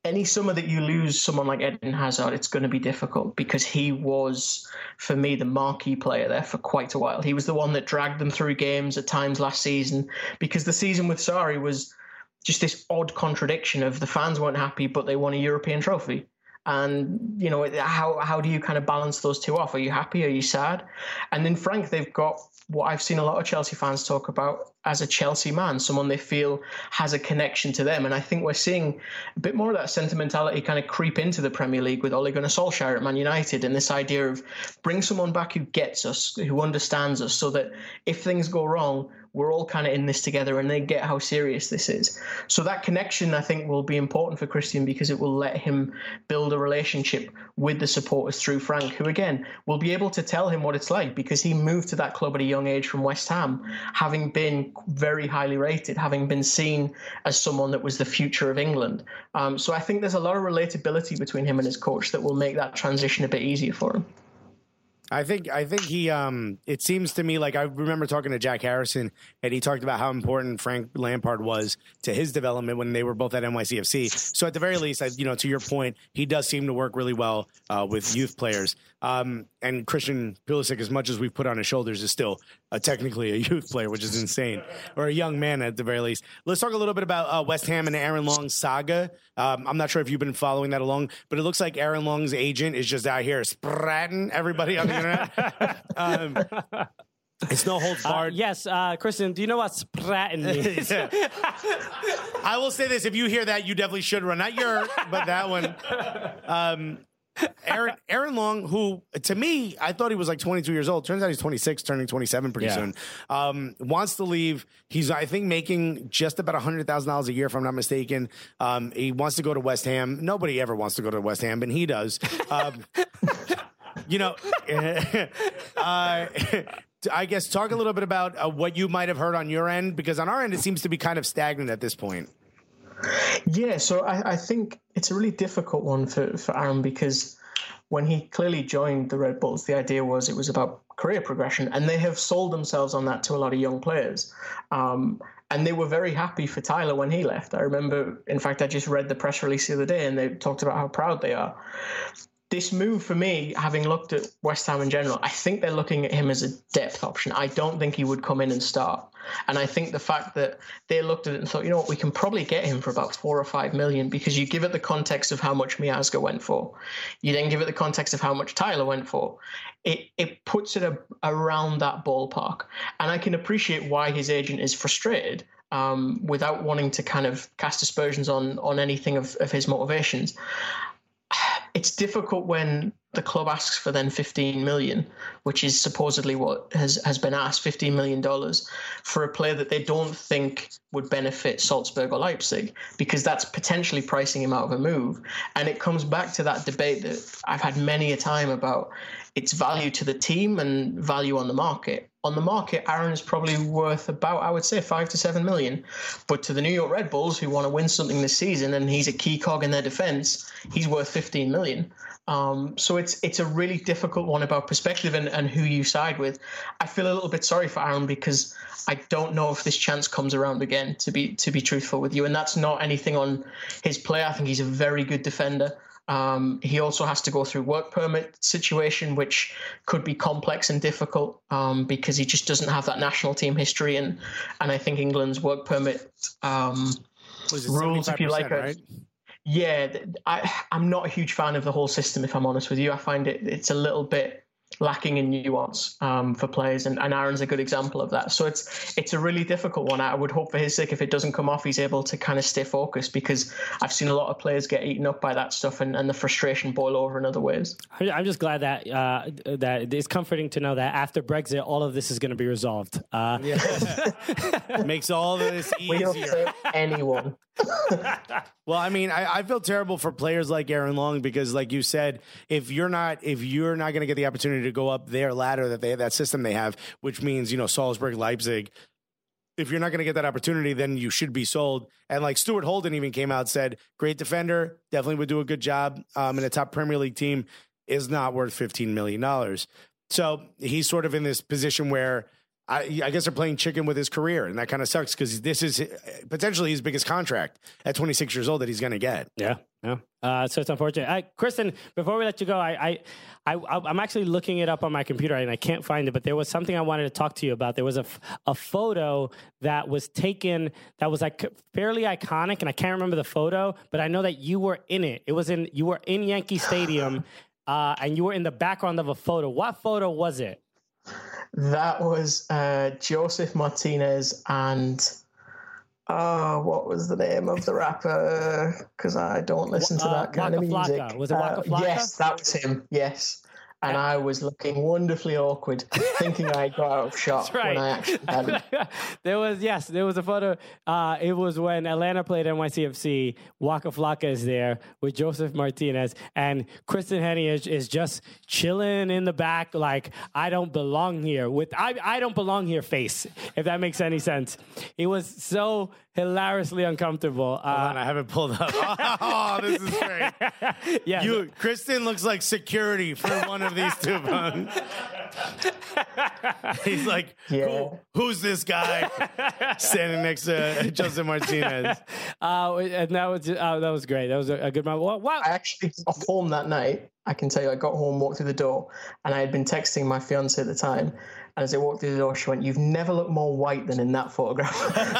any summer that you lose someone like Eden Hazard, it's going to be difficult because he was, for me, the marquee player there for quite a while. He was the one that dragged them through games at times last season, because the season with Sarri was just this odd contradiction of the fans weren't happy, but they won a European trophy. And, you know, how how do you kind of balance those two off? Are you happy? Are you sad? And then Frank, they've got what I've seen a lot of Chelsea fans talk about as a Chelsea man, someone they feel has a connection to them. And I think we're seeing a bit more of that sentimentality kind of creep into the Premier League with Ole Gunnar Solskjaer at Man United, and this idea of bring someone back who gets us, who understands us, so that if things go wrong, we're all kind of in this together and they get how serious this is. So that connection, I think, will be important for Christian because it will let him build a relationship with the supporters through Frank, who, again, will be able to tell him what it's like because he moved to that club at a young age from West Ham, having been very highly rated, having been seen as someone that was the future of England. Um, so I think there's a lot of relatability between him and his coach that will make that transition a bit easier for him. I think I think he um it seems to me like I remember talking to Jack Harrison and he talked about how important Frank Lampard was to his development when they were both at N Y C F C. So at the very least, I, you know, to your point, he does seem to work really well uh, with youth players. Um, and Christian Pulisic, as much as we've put on his shoulders, is still uh, technically a youth player, which is insane, or a young man at the very least. Let's talk a little bit about uh, West Ham and Aaron Long's saga. Um, I'm not sure if you've been following that along, but it looks like Aaron Long's agent is just out here spratting everybody on the internet. um, It's no holds barred. Uh, yes, uh, Kristen, do you know what spratting means? I will say this. If you hear that, you definitely should run. Not your, but that one. Um, Aaron Aaron Long, who, to me, I thought he was like twenty-two years old. Turns out he's twenty-six, turning twenty-seven pretty Yeah. soon. Um, wants to leave. He's, I think, making just about one hundred thousand dollars a year, if I'm not mistaken. Um, he wants to go to West Ham. Nobody ever wants to go to West Ham, but he does. Um, you know, uh, I guess talk a little bit about uh, what you might have heard on your end, because on our end, it seems to be kind of stagnant at this point. Yeah, so I, I think it's a really difficult one for, for Aaron because when he clearly joined the Red Bulls, the idea was it was about career progression, and they have sold themselves on that to a lot of young players. Um, and they were very happy for Tyler when he left. I remember, in fact, I just read the press release the other day and they talked about how proud they are. This move for me, having looked at West Ham in general, I think they're looking at him as a depth option. I don't think he would come in and start. And I think the fact that they looked at it and thought, you know what, we can probably get him for about four or five million, because you give it the context of how much Miazga went for. You then give it the context of how much Tyler went for. It it puts it a, around that ballpark. And I can appreciate why his agent is frustrated um, without wanting to kind of cast aspersions on, on anything of, of his motivations. It's difficult when the club asks for then fifteen million, which is supposedly what has, has been asked, fifteen million dollars for a player that they don't think would benefit Salzburg or Leipzig, because that's potentially pricing him out of a move. And it comes back to that debate that I've had many a time about its value to the team and value on the market. On the market, Aaron is probably worth about, I would say, five to seven million. But to the New York Red Bulls, who want to win something this season, and he's a key cog in their defense, he's worth fifteen million. Um, so it's it's a really difficult one about perspective and, and who you side with. I feel a little bit sorry for Aaron because I don't know if this chance comes around again, to be to be truthful with you. And that's not anything on his play. I think he's a very good defender. Um, he also has to go through work permit situation, which could be complex and difficult um, because he just doesn't have that national team history. And, and I think England's work permit um, rules, if you like, are, right? yeah, I, I'm not a huge fan of the whole system, if I'm honest with you. I find it it's a little bit lacking in nuance um, for players, and, and Aaron's a good example of that. So it's it's a really difficult one. I would hope for his sake, if it doesn't come off, he's able to kind of stay focused, because I've seen a lot of players get eaten up by that stuff and, and the frustration boil over in other ways. I'm just glad that uh, that it's comforting to know that after Brexit, all of this is going to be resolved. Uh, Yeah. Makes all of this We don't easier. say anyone. Well, I mean, I, I feel terrible for players like Aaron Long, because, like you said, if you're not if you're not going to get the opportunity to go up their ladder that they have, that system they have, which means, you know, Salzburg, Leipzig, if you're not going to get that opportunity, then you should be sold. And like Stuart Holden even came out and said, great defender, definitely would do a good job um, in a top Premier League team, is not worth fifteen million dollars. So he's sort of in this position where I, I guess they're playing chicken with his career, and that kind of sucks because this is potentially his biggest contract at twenty-six years old that he's going to get. Yeah. Yeah. Uh, so it's unfortunate. Uh, Kristen, before we let you go, I, I, I, I'm actually looking it up on my computer and I can't find it, but there was something I wanted to talk to you about. There was a, a photo that was taken that was like fairly iconic, and I can't remember the photo, but I know that you were in it. It was in, you were in Yankee Stadium uh, and you were in the background of a photo. What photo was it? That was uh, Joseph Martinez and... Oh, what was the name of the rapper? Because I don't listen to that uh, kind Waka of music. Flocka. Was it Waka uh, Flocka? Yes, that was him. Yes. And I was looking wonderfully awkward, thinking I got out of shot That's right. when I actually hadn't. There was, yes, there was a photo. Uh, it was when Atlanta played N Y C F C. Waka Flocka is there with Joseph Martinez, and Kristen Heniage is just chilling in the back like, I don't belong here, with I, I don't belong here face, if that makes any sense. It was so hilariously uncomfortable. Uh, Hold on, I haven't pulled up. Oh, this is great. yeah, You, Kristen looks like security for one of these two phones. He's like, Yeah. Who, who's this guy standing next to Joseph Martinez? uh, and that was uh, that was great. That was a, a good moment. Wow, wow. I actually got home that night. I can tell you, I got home, walked through the door, and I had been texting my fiance at the time. And as I walked through the door, she went, "You've never looked more white than in that photograph."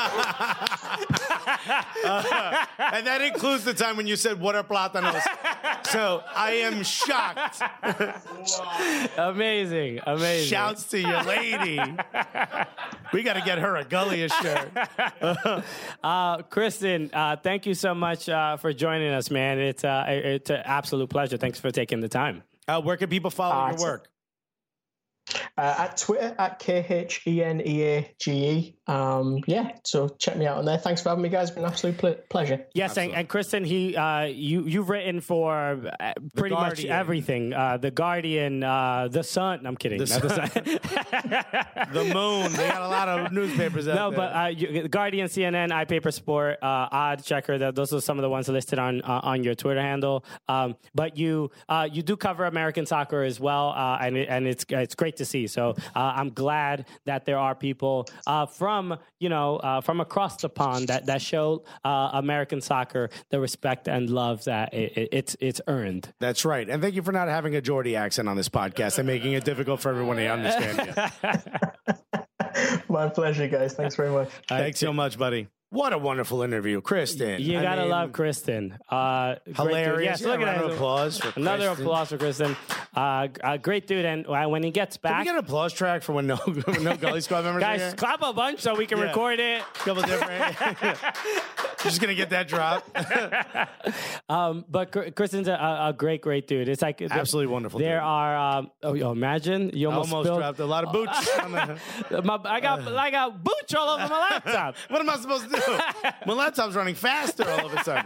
uh, and that includes the time when you said, "What are plátanos?" So I am shocked. Amazing, amazing. Shouts to your lady. We got to get her a Gulliest shirt. uh, Kristen, uh, thank you so much uh, for joining us, man. It's uh, it's an absolute pleasure. Thanks for taking the time. Uh, where can people follow Uh, your work? Uh, at Twitter, at K H E N E A G E. Um, yeah, so check me out on there. Thanks for having me, guys. It's been an absolute ple- pleasure. Yes, and, and Kristen, he, uh, you, you've written for uh, pretty much Guardian. everything. Uh, the Guardian, uh, The Sun. I'm kidding. The Not Sun. The Moon. They got a lot of newspapers out No, there. but uh, you, Guardian, C N N, iPaper Sport, uh, Odd Checker. That those are some of the ones listed on uh, on your Twitter handle. Um, but you uh, you do cover American soccer as well, uh, and it, and it's it's great to see. So uh, I'm glad that there are people uh, from you know uh, from across the pond that that show uh, American soccer the respect and love that it, it, it's it's earned. That's right. And thank you for not having a Geordie accent on this podcast and making it difficult for everyone to understand you. My pleasure, guys. Thanks very much. Thanks so much, buddy. What a wonderful interview, Kristen. You I gotta mean, love Kristen. Uh, great dude. hilarious. Yes, look Yeah, at round that. of applause for Another Kristen. applause for Kristen. Uh, a great dude, and uh, when he gets Can we back, get an applause track for when no, no Gully Squad members are guys, here? clap a bunch so we can Yeah. record it. Couple different. Just gonna get that drop. Um, but Kr- Kristen's a, a great, great dude. It's like Absolutely wonderful There dude. are. Um, oh, yo, imagine you almost, Almost spilled. dropped a lot of boots. on the, My, I got I got booch all over my laptop. what am I supposed to do? My laptop's running faster all of a sudden.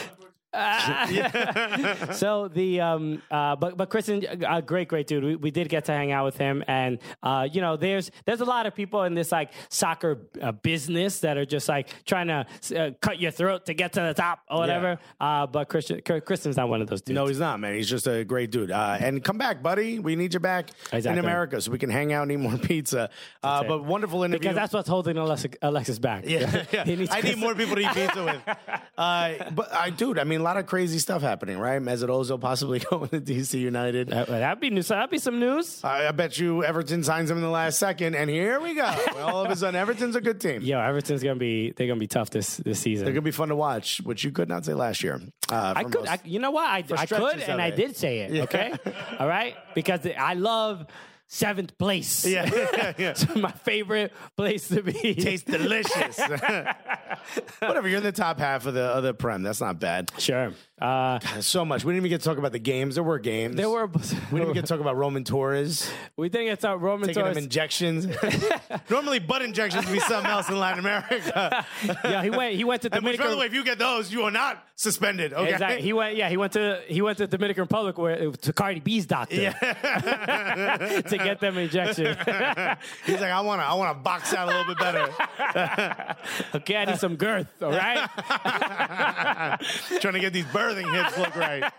So the um uh but but Kristen, a great great dude. We, we did get to hang out with him, and uh you know there's there's a lot of people in this like soccer uh, business that are just like trying to uh, cut your throat to get to the top or whatever. Uh, but Christian Kristen's not one of those dudes. No, he's not, man. He's just a great dude. Uh, and come back, buddy. We need you back Exactly. in America so we can hang out and eat more pizza. Uh, it. but wonderful interview. because that's what's holding Alexis, Alexis back. Yeah, yeah. He needs I need Kristen. more people to eat pizza with. Uh, but I, dude, I mean, a lot of crazy stuff happening, right? Mesut Ozil possibly going to D C United. That, that'd be news. That'd be some news. I, I bet you Everton signs him in the last second, and here we go. Well, all of a sudden, Everton's a good team. Yo, Everton's gonna be they're gonna be tough this this season. They're gonna be fun to watch, which you could not say last year. Uh, I for could, most- I, you know what? I, I could, stretches and of I it. did say it. Okay, all right, because I love seventh place. Yeah, yeah, yeah. It's my favorite place to be. Tastes delicious. Whatever, you're in the top half of the of the Prem. That's not bad. Sure. Uh, So much. We didn't even get to talk about the games. There were games. there were. We didn't even get to talk about Roman Torres We think it's our Roman taking Torres. him injections. Normally, butt injections would be something else in Latin America. Yeah, he went. He went to And which, Dominican. by the way, if you get those, you are not suspended. Okay. Exactly. He went. Yeah, he went to he went to Dominican Republic where to Cardi B's doctor to get them injections. He's like, I want to, I want to box out a little bit better. Okay, I need some girth. All right. Trying to get these birds birthing hips look right.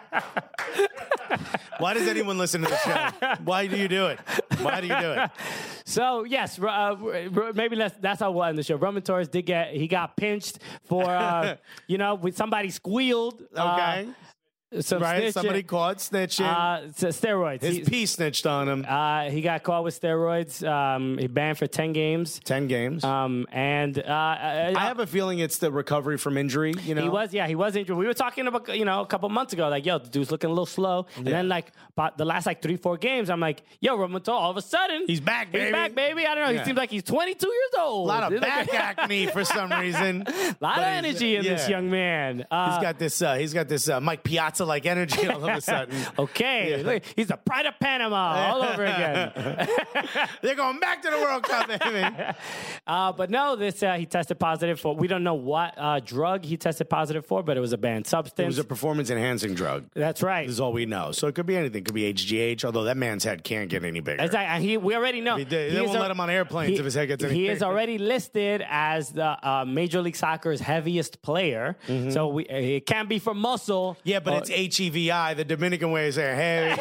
Why does anyone listen to the show? Why do you do it? Why do you do it? So yes, uh, maybe that's that's how we'll end the show. Roman Torres did get he got pinched for uh, you know when somebody squealed. Okay. Uh, Some right, snitching. somebody caught snitching. Uh, so steroids. His He- P snitched on him. Uh, he got caught with steroids. Um, he banned for ten games. Ten games. Um, and uh, I, I have a feeling it's the recovery from injury. You know, He was, yeah, he was injured. We were talking about, you know, a couple months ago, like, yo, the dude's looking a little slow. And then, like, about the last, like, three, four games, I'm like, yo, Roman Torres, all of a sudden. He's back, baby. He's back, baby. I don't know. Yeah. He seems like he's twenty-two years old. a lot of He's like- back acne for some reason. A lot of But he's- energy in this yeah. young man. Uh, He's got this. Uh, he's got this uh, Mike Piazza like energy all of a sudden. okay. Yeah. Look, he's the pride of Panama all over again. They're going back to the World Cup, baby. Uh, but no, this uh, he tested positive for. We don't know what uh, drug he tested positive for, but it was a banned substance. It was a performance enhancing drug. That's right. This is all we know. So it could be anything. It could be H G H. Although that man's head can't get any bigger. That's right. And he, we already know. He did- they is won't a- let him on airplanes he- if his head gets any He is bigger. already listed as the uh, Major League Soccer's heaviest player. So we, uh, it can't be for muscle. Yeah, but or- it's H E V I, the Dominican way of saying heavy.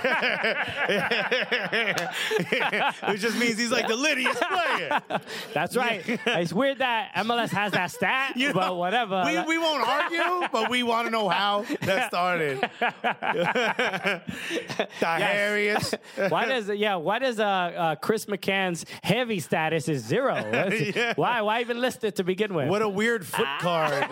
Which just means he's like the littiest player. That's right. It's weird that M L S has that stat, You know, but whatever. We, we won't argue, but we want to know how that started. The hairiest. why does yeah? Why does uh, uh, Chris McCann's heavy status is zero? Yeah. Why why even list it to begin with? What a weird foot card.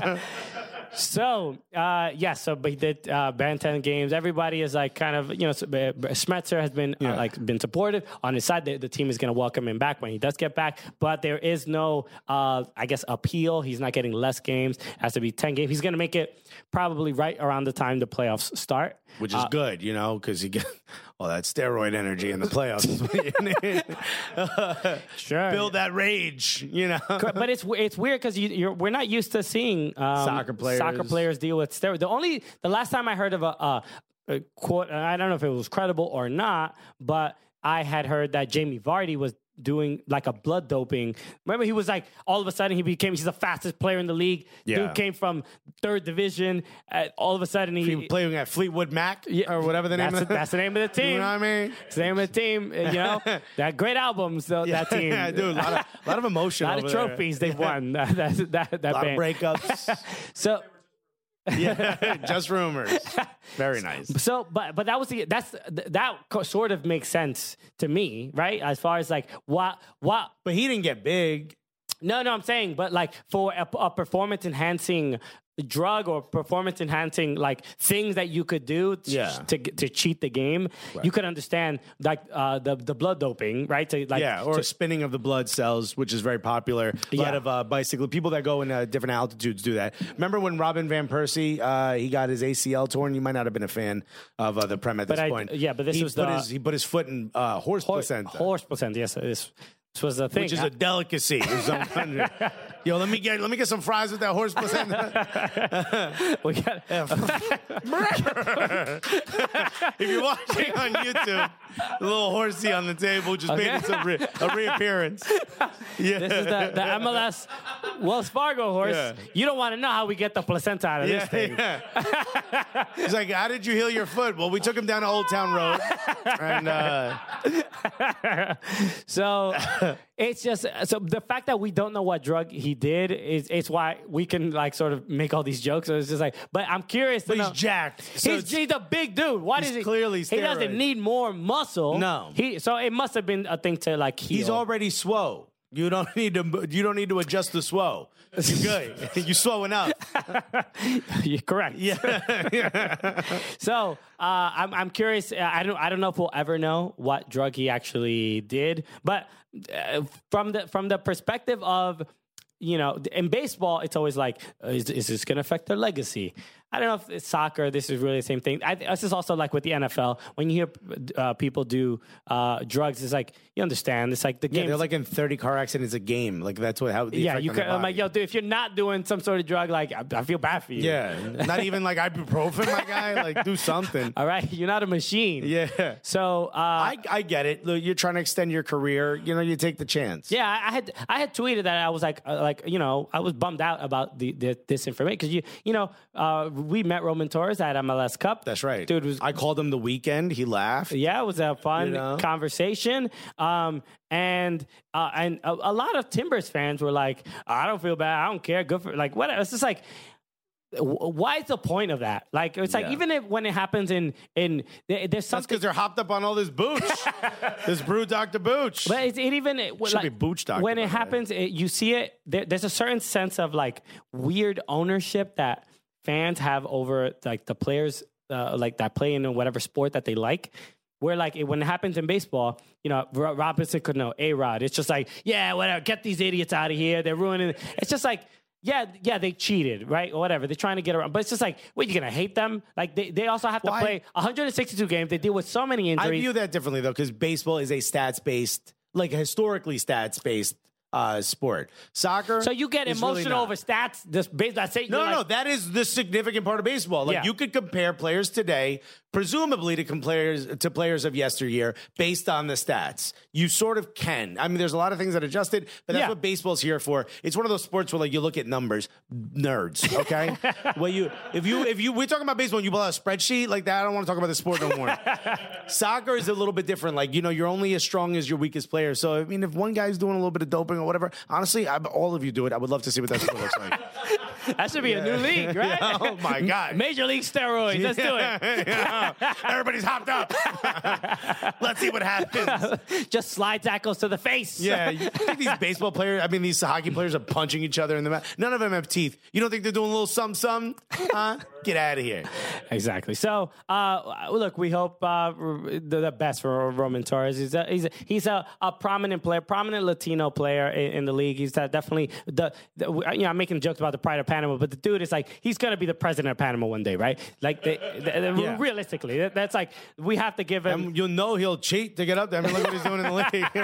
So, uh, yeah, so but he did uh, ban ten games. Everybody is like kind of, you know, Smetzer has been Yeah. uh, like been supportive on his side. The, the team is going to welcome him back when he does get back, but there is no, uh, I guess, appeal. He's not getting less games. It has to be ten games. He's going to make it probably right around the time the playoffs start. Which is Uh, good, you know, because you get all that steroid energy in the playoffs. is what you need. Sure. Build that rage, you know. But it's it's weird because you, you're we're not used to seeing um, Soccer players. soccer players deal with steroids. The only the last time I heard of a, a, a quote, and I don't know if it was credible or not, but I had heard that Jamie Vardy was doing like a blood doping. Remember, he was like all of a sudden he became he's the fastest player in the league. Yeah. Dude came from third division. Uh, all of a sudden he. He playing at Fleetwood Mac or whatever the name that's, of the that's the name of the team. You know what I mean? It's the name of the team. uh, You know, that great albums. Though, that team, Yeah, dude, a lot of, a lot of emotion. a lot over of there. trophies they've won. That that that, that A lot band. of breakups. So. Yeah, just rumors. Very nice. So, but but that was the that's that co- sort of makes sense to me, right? As far as like what what But he didn't get big. no no I'm saying, but like for a, a performance enhancing drug or performance enhancing like things that you could do to Yeah. to, to cheat the game, you could understand like uh, the the blood doping, right? To like Yeah, or to- spinning of the blood cells, which is very popular. A lot Yeah. of uh, bicycle people that go in uh, different altitudes do that. Remember when Robin Van Persie uh, he got his A C L torn? You might not have been a fan of uh, the Prem at But this I- point. yeah, but this he was put the- his, he put his foot in uh, horse, horse placenta, horse placenta. Yes, this, this was the thing. which is a delicacy. of some country. Yo, let me get let me get some fries with that horse placenta. we got, If you're watching on YouTube, the little horsey on the table just made Okay. its a, re- a reappearance. Yeah. This is the, the M L S Wells Fargo horse. Yeah. You don't want to know how we get the placenta out of Yeah, this thing. yeah. He's like, how did you heal your foot? Well, we took him down to Old Town Road. And uh, So it's just so the fact that we don't know what drug he did is it's why we can like sort of make all these jokes. So it's just like, but I'm curious to but know. he's jacked. So he's, it's- he's a big dude. What He's is he? clearly he doesn't steroids. need more muscle. No. He so it must have been a thing to like heal. he's already swole. You don't need to. You don't need to adjust the swole. You're good. You swole enough. You're correct. Yeah. So uh, I'm I'm curious. uh, I don't I don't know if we'll ever know what drug he actually did, but uh, from the from the perspective of, you know, in baseball, it's always like, uh, is, is this going to affect their legacy? I don't know if it's soccer. This is really the same thing. I, this is also like with the N F L. When you hear uh, people do uh, drugs, it's like you understand. It's like the Yeah, game. they're like in thirty car accidents a game. Like that's what how. The yeah, effect you on could. their I'm like, body. yo, dude, if you're not doing some sort of drug, like I, I feel bad for you. Yeah, not even like ibuprofen, my guy. Like do something. All right, you're not a machine. Yeah. So uh, I, I get it. Look, you're trying to extend your career. You know, you take the chance. yeah, I I had I had tweeted that I was like uh, like you know I was bummed out about the, the this information because you you know uh, we met Roman Torres at M L S Cup. That's right. Dude was I called him the weekend. He laughed. Yeah, it was a fun You know? conversation. Um, and uh, and a, a lot of Timbers fans were like, I don't feel bad. I don't care. Good for like what? It's just like. Why is the point of that? Like it's like Yeah. even if when it happens in in there- there's That's something. because they're hopped up on all this booch. this brew Doctor Booch. But it, it even it, Should like, be Booch Doctor, when by it the way. happens, it, you see it. There, there's a certain sense of like weird ownership that fans have over like the players, uh, like that play in whatever sport that they like. Where like it, when it happens in baseball, you know, Ro- Robinson could know A-Rod. It's just like, yeah, whatever. Get these idiots out of here. They're ruining it. It's just like. Yeah, yeah, they cheated, right? Or whatever. They're trying to get around. But it's just like, what, you're going to hate them? Like, they, they also have to Why? play one hundred sixty-two games. They deal with so many I injuries. view that differently, though, because baseball is a stats-based, like historically stats-based uh, sport. Soccer. so you get is really emotional not. over stats. This base, that's it. No, You're no, no. like, That is the significant part of baseball. Like Yeah. you could compare players today, presumably to com- players to players of yesteryear, based on the stats. You sort of can. I mean, there's a lot of things that adjusted, but that's Yeah. what baseball's here for. It's one of those sports where like you look at numbers, nerds. Okay, well, you if you if you we're talking about baseball, and you pull out a spreadsheet like that. I don't want to talk about the sport no more. Soccer is a little bit different. Like you know, you're only as strong as your weakest player. So I mean, if one guy's doing a little bit of doping or whatever, honestly, I, all of you do it. I would love to see what that sport looks like. that should be a new league, right? Yeah, oh my God. Major League steroids. Let's do it. Yeah. Everybody's hopped up. Let's see what happens. Just slide tackles to the face. Yeah, you think these baseball players, I mean, these hockey players are punching each other in the mouth. None of them have teeth. You don't think they're doing a little something, something? Huh? Get out of here. Exactly. So, uh, look, we hope uh, the, the best for Roman Torres. He's a, he's a, he's a, a prominent player, prominent Latino player in, in the league. He's uh, definitely the, the, you know, I'm making jokes about the pride of Panama, but the dude is like, he's going to be the president of Panama one day, right? Like, the, the, Yeah. realistically, that, that's like, we have to give him And you'll know he'll cheat to get up there. I mean, look what he's doing in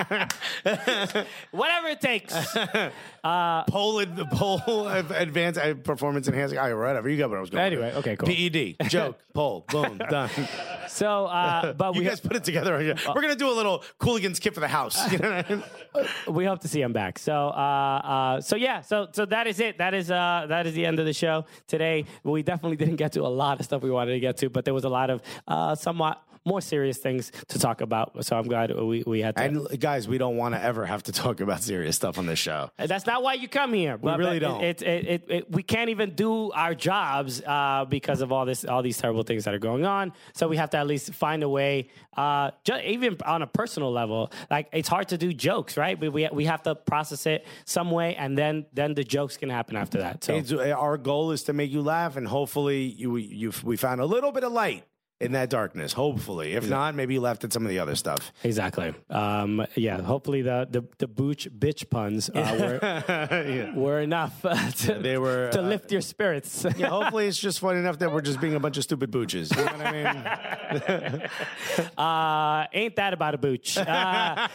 the league. whatever it takes. Pole, ad- pole ad- advanced uh, performance enhancing. All right, whatever. You got what I was going Anyway, with. okay, cool. P E D, joke, pole, boom, done. So, uh, but You we guys put it together. We're going to do a little Cooligans kit for the house. You know what I mean? we hope to see him back. So, uh, uh, so yeah, so so that is it. That is uh, that is the end of the show today. We definitely didn't get to a lot of stuff we wanted to get to, but there was a lot of uh, somewhat more serious things to talk about. So I'm glad we, we had to. And guys, we don't want to ever have to talk about serious stuff on this show. That's not why you come here. We really don't. It, it, it, it, we can't even do our jobs uh, because of all this, all these terrible things that are going on. So we have to at least find a way, uh, ju- even on a personal level. Like it's hard to do jokes, right? We we, we have to process it some way, and then then the jokes can happen after that. So It's, our goal is to make you laugh, and hopefully you you we found a little bit of light in that darkness. Hopefully, if not, maybe you laughed at some of the other stuff. exactly. Um, yeah. Hopefully the the the booch bitch puns uh, were were enough uh, to They were, to uh, lift your spirits. Yeah, hopefully it's just funny enough that we're just being a bunch of stupid booches. You know what I mean? Uh, ain't that about a booch? Uh,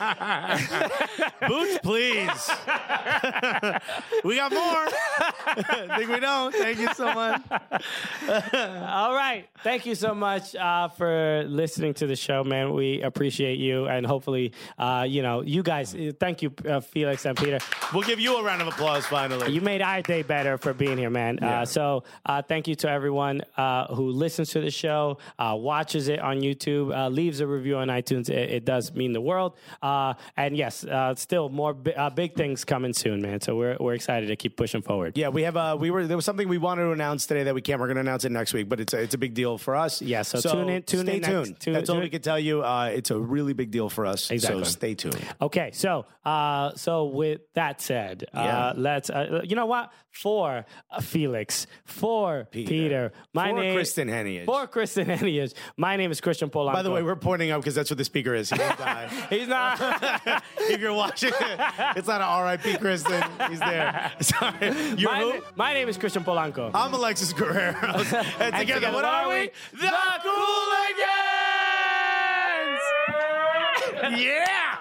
Boots, please. We got more. Think we don't. Thank you so much. all right. Thank you so much uh, for listening to the show, man. We appreciate you, and hopefully, uh, you know, you guys. Thank you, uh, Felix and Peter. We'll give you a round of applause finally. You made our day better for being here, man. Yeah. Uh, so uh, thank you to everyone uh, who listens to the show, uh, watches it on YouTube, uh, leaves a review on iTunes. It, it does mean the world. Uh, and yes, uh, still more bi- uh, big things coming soon, man. So we're we're excited to keep pushing forward. Yeah, we have. Uh, we were there was something we wanted to announce today that we can't. We're going to announce it next week, but it's a, it's a big deal for us. Yeah, so tune in- tune stay in next- tuned. tune- That's all tune- we can tell you. Uh, it's a really big deal for us. Exactly. So stay tuned. Okay, so uh, so with that said, uh, Yeah. let's. Uh, you know what? For uh, Felix, for Peter, Peter. my For name Kristen Heniage. for Kristen Heniage. My name is Christian Polanco. By the way, we're pointing out because that's what the speaker is. He won't die. he's not. If you're watching, it's not an R I P Kristen. He's there. Sorry. You're my, who? na- my name is Christian Polanco. I'm Alexis Guerrero. And together, together, what are we? The Cooligans! Yeah!